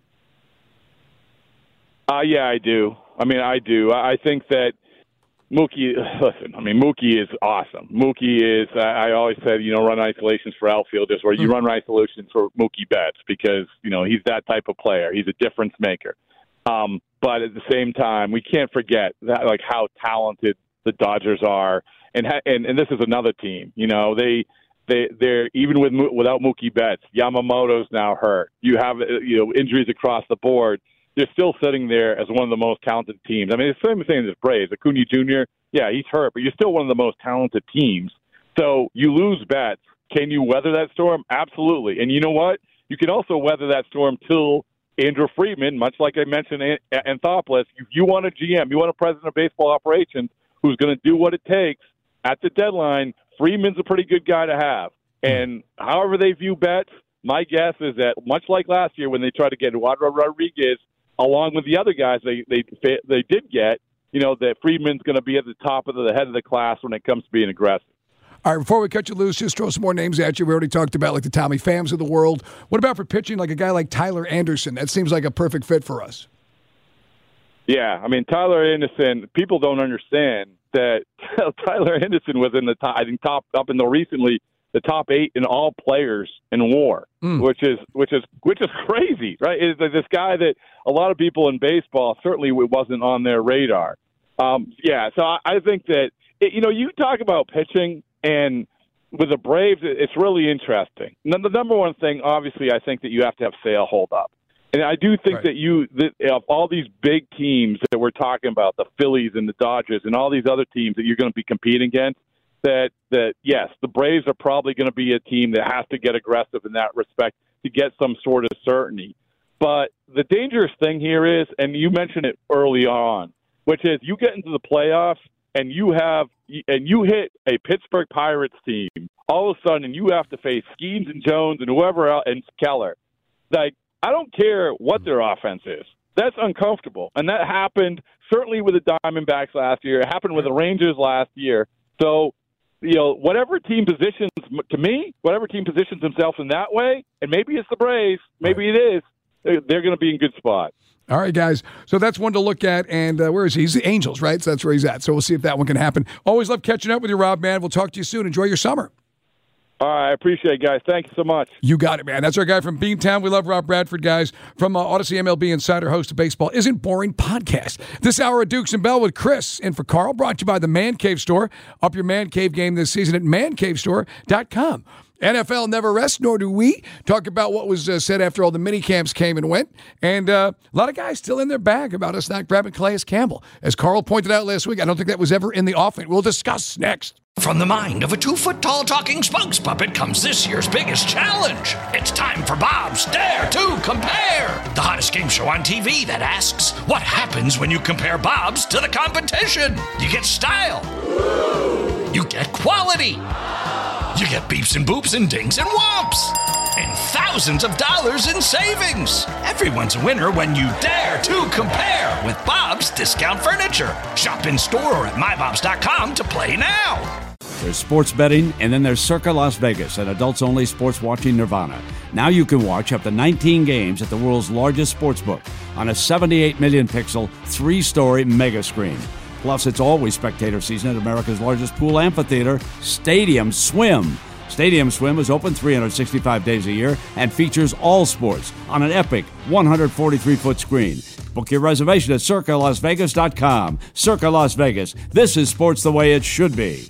Speaker 9: Uh, yeah, I do. I mean, I do. I think that Mookie, listen, I mean, Mookie is awesome. Mookie is, I always said, you know, run isolations for outfielders, or you mm-hmm. run isolations for Mookie Betts because, you know, he's that type of player. He's a difference maker. Um, but at the same time, we can't forget that, like, how talented the Dodgers are. And, ha- and, and this is another team, you know, they, they, they're even with, without Mookie Betts, Yamamoto's now hurt. You have, you know, injuries across the board. They're still sitting there as one of the most talented teams. I mean, it's the same thing as the Braves. Acuna Junior, yeah, he's hurt, but you're still one of the most talented teams. So you lose Betts. Can you weather that storm? Absolutely. And you know what? You can also weather that storm till Andrew Friedman, much like I mentioned Anthopoulos, if you want a G M, you want a president of baseball operations who's going to do what it takes at the deadline, Friedman's a pretty good guy to have. And however they view Betts, my guess is that much like last year when they tried to get Eduardo Rodriguez along with the other guys they they they did get, you know, that Friedman's going to be at the top of the, the head of the class when it comes to being aggressive.
Speaker 4: All right, before we cut you loose, just throw some more names at you. We already talked about, like, the Tommy Phams of the world. What about for pitching, like a guy like Tyler Anderson? That seems like a perfect fit for us.
Speaker 9: Yeah, I mean, Tyler Anderson, people don't understand that Tyler Anderson was in the top, I think, top up until recently, the top eight in all players in WAR, mm. which is which is which is crazy, right? It's this guy that a lot of people in baseball certainly wasn't on their radar. Um, yeah, so I, I think that it, you know, you talk about pitching, and with the Braves, it's really interesting. And the number one thing, obviously, I think that you have to have Sale hold up, and I do think right. that you that of all these big teams that we're talking about, the Phillies and the Dodgers and all these other teams that you're going to be competing against. That, that yes, the Braves are probably going to be a team that has to get aggressive in that respect to get some sort of certainty. But the dangerous thing here is, and you mentioned it early on, which is you get into the playoffs and you have and you hit a Pittsburgh Pirates team. All of a sudden, you have to face Skeens and Jones and whoever else and Keller. Like, I don't care what their offense is. That's uncomfortable, and that happened certainly with the Diamondbacks last year. It happened with the Rangers last year. So. You know, whatever team positions, to me, whatever team positions themselves in that way, and maybe it's the Braves, maybe it is, they're, they're going to be in good spot.
Speaker 4: All right, guys. So that's one to look at. And uh, where is he? He's the Angels, right? So that's where he's at. So we'll see if that one can happen. Always love catching up with you, Rob, man. We'll talk to you soon. Enjoy your summer.
Speaker 9: All right, I appreciate it, guys. Thank you so much.
Speaker 4: You got it, man. That's our guy from Beantown. We love Rob Bradford, guys, from uh, Odyssey M L B Insider, host of Baseball Isn't Boring podcast. This hour of Dukes and Bell with Chris and for Carl, brought to you by the Man Cave Store. Up your Man Cave game this season at man cave store dot com. N F L never rests, nor do we. Talk about what was uh, said after all the mini camps came and went. And uh, a lot of guys still in their bag about us not grabbing Calais Campbell. As Carl pointed out last week, I don't think that was ever in the offing. We'll discuss next.
Speaker 1: From the mind of a two-foot-tall talking spokes puppet comes this year's biggest challenge. It's time for Bob's Dare to Compare, the hottest game show on T V that asks, what happens when you compare Bob's to the competition? You get style. You get quality. You get beeps and boops and dings and whomps. And thousands of dollars in savings. Everyone's a winner when you dare to compare with Bob's Discount Furniture. Shop in store or at my bobs dot com to play now.
Speaker 17: There's sports betting, and then there's Circa Las Vegas, an adults-only sports watching nirvana. Now you can watch up to nineteen games at the world's largest sportsbook on a seventy-eight million pixel, three-story mega screen. Plus, it's always spectator season at America's largest pool amphitheater, Stadium Swim. Stadium Swim is open three hundred sixty-five days a year and features all sports on an epic one hundred forty-three foot screen. Book your reservation at circa las vegas dot com. Circa Las Vegas. This is sports the way it should be.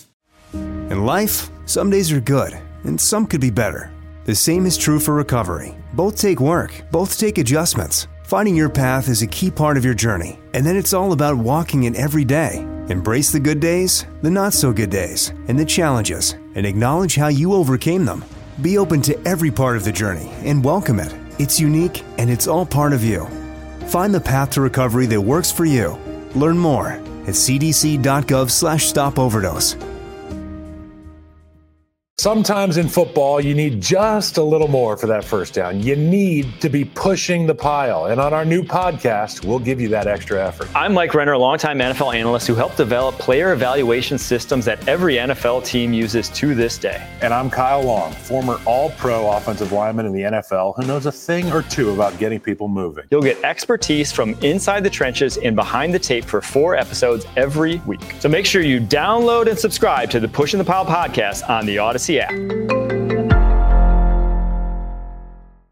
Speaker 3: In life, some days are good, and some could be better. The same is true for recovery. Both take work, both take adjustments. Finding your path is a key part of your journey, and then it's all about walking it every day. Embrace the good days, the not-so-good days, and the challenges, and acknowledge how you overcame them. Be open to every part of the journey and welcome it. It's unique, and it's all part of you. Find the path to recovery that works for you. Learn more at c d c dot gov slash stop overdose.
Speaker 18: Sometimes in football, you need just a little more for that first down. You need to be pushing the pile. And on our new podcast, we'll give you that extra effort.
Speaker 10: I'm Mike Renner, a longtime N F L analyst who helped develop player evaluation systems that every N F L team uses to this day.
Speaker 18: And I'm Kyle Long, former all-pro offensive lineman in the N F L who knows a thing or two about getting people moving.
Speaker 10: You'll get expertise from inside the trenches and behind the tape for four episodes every week. So make sure you download and subscribe to the Pushing the Pile podcast on the Odyssey app.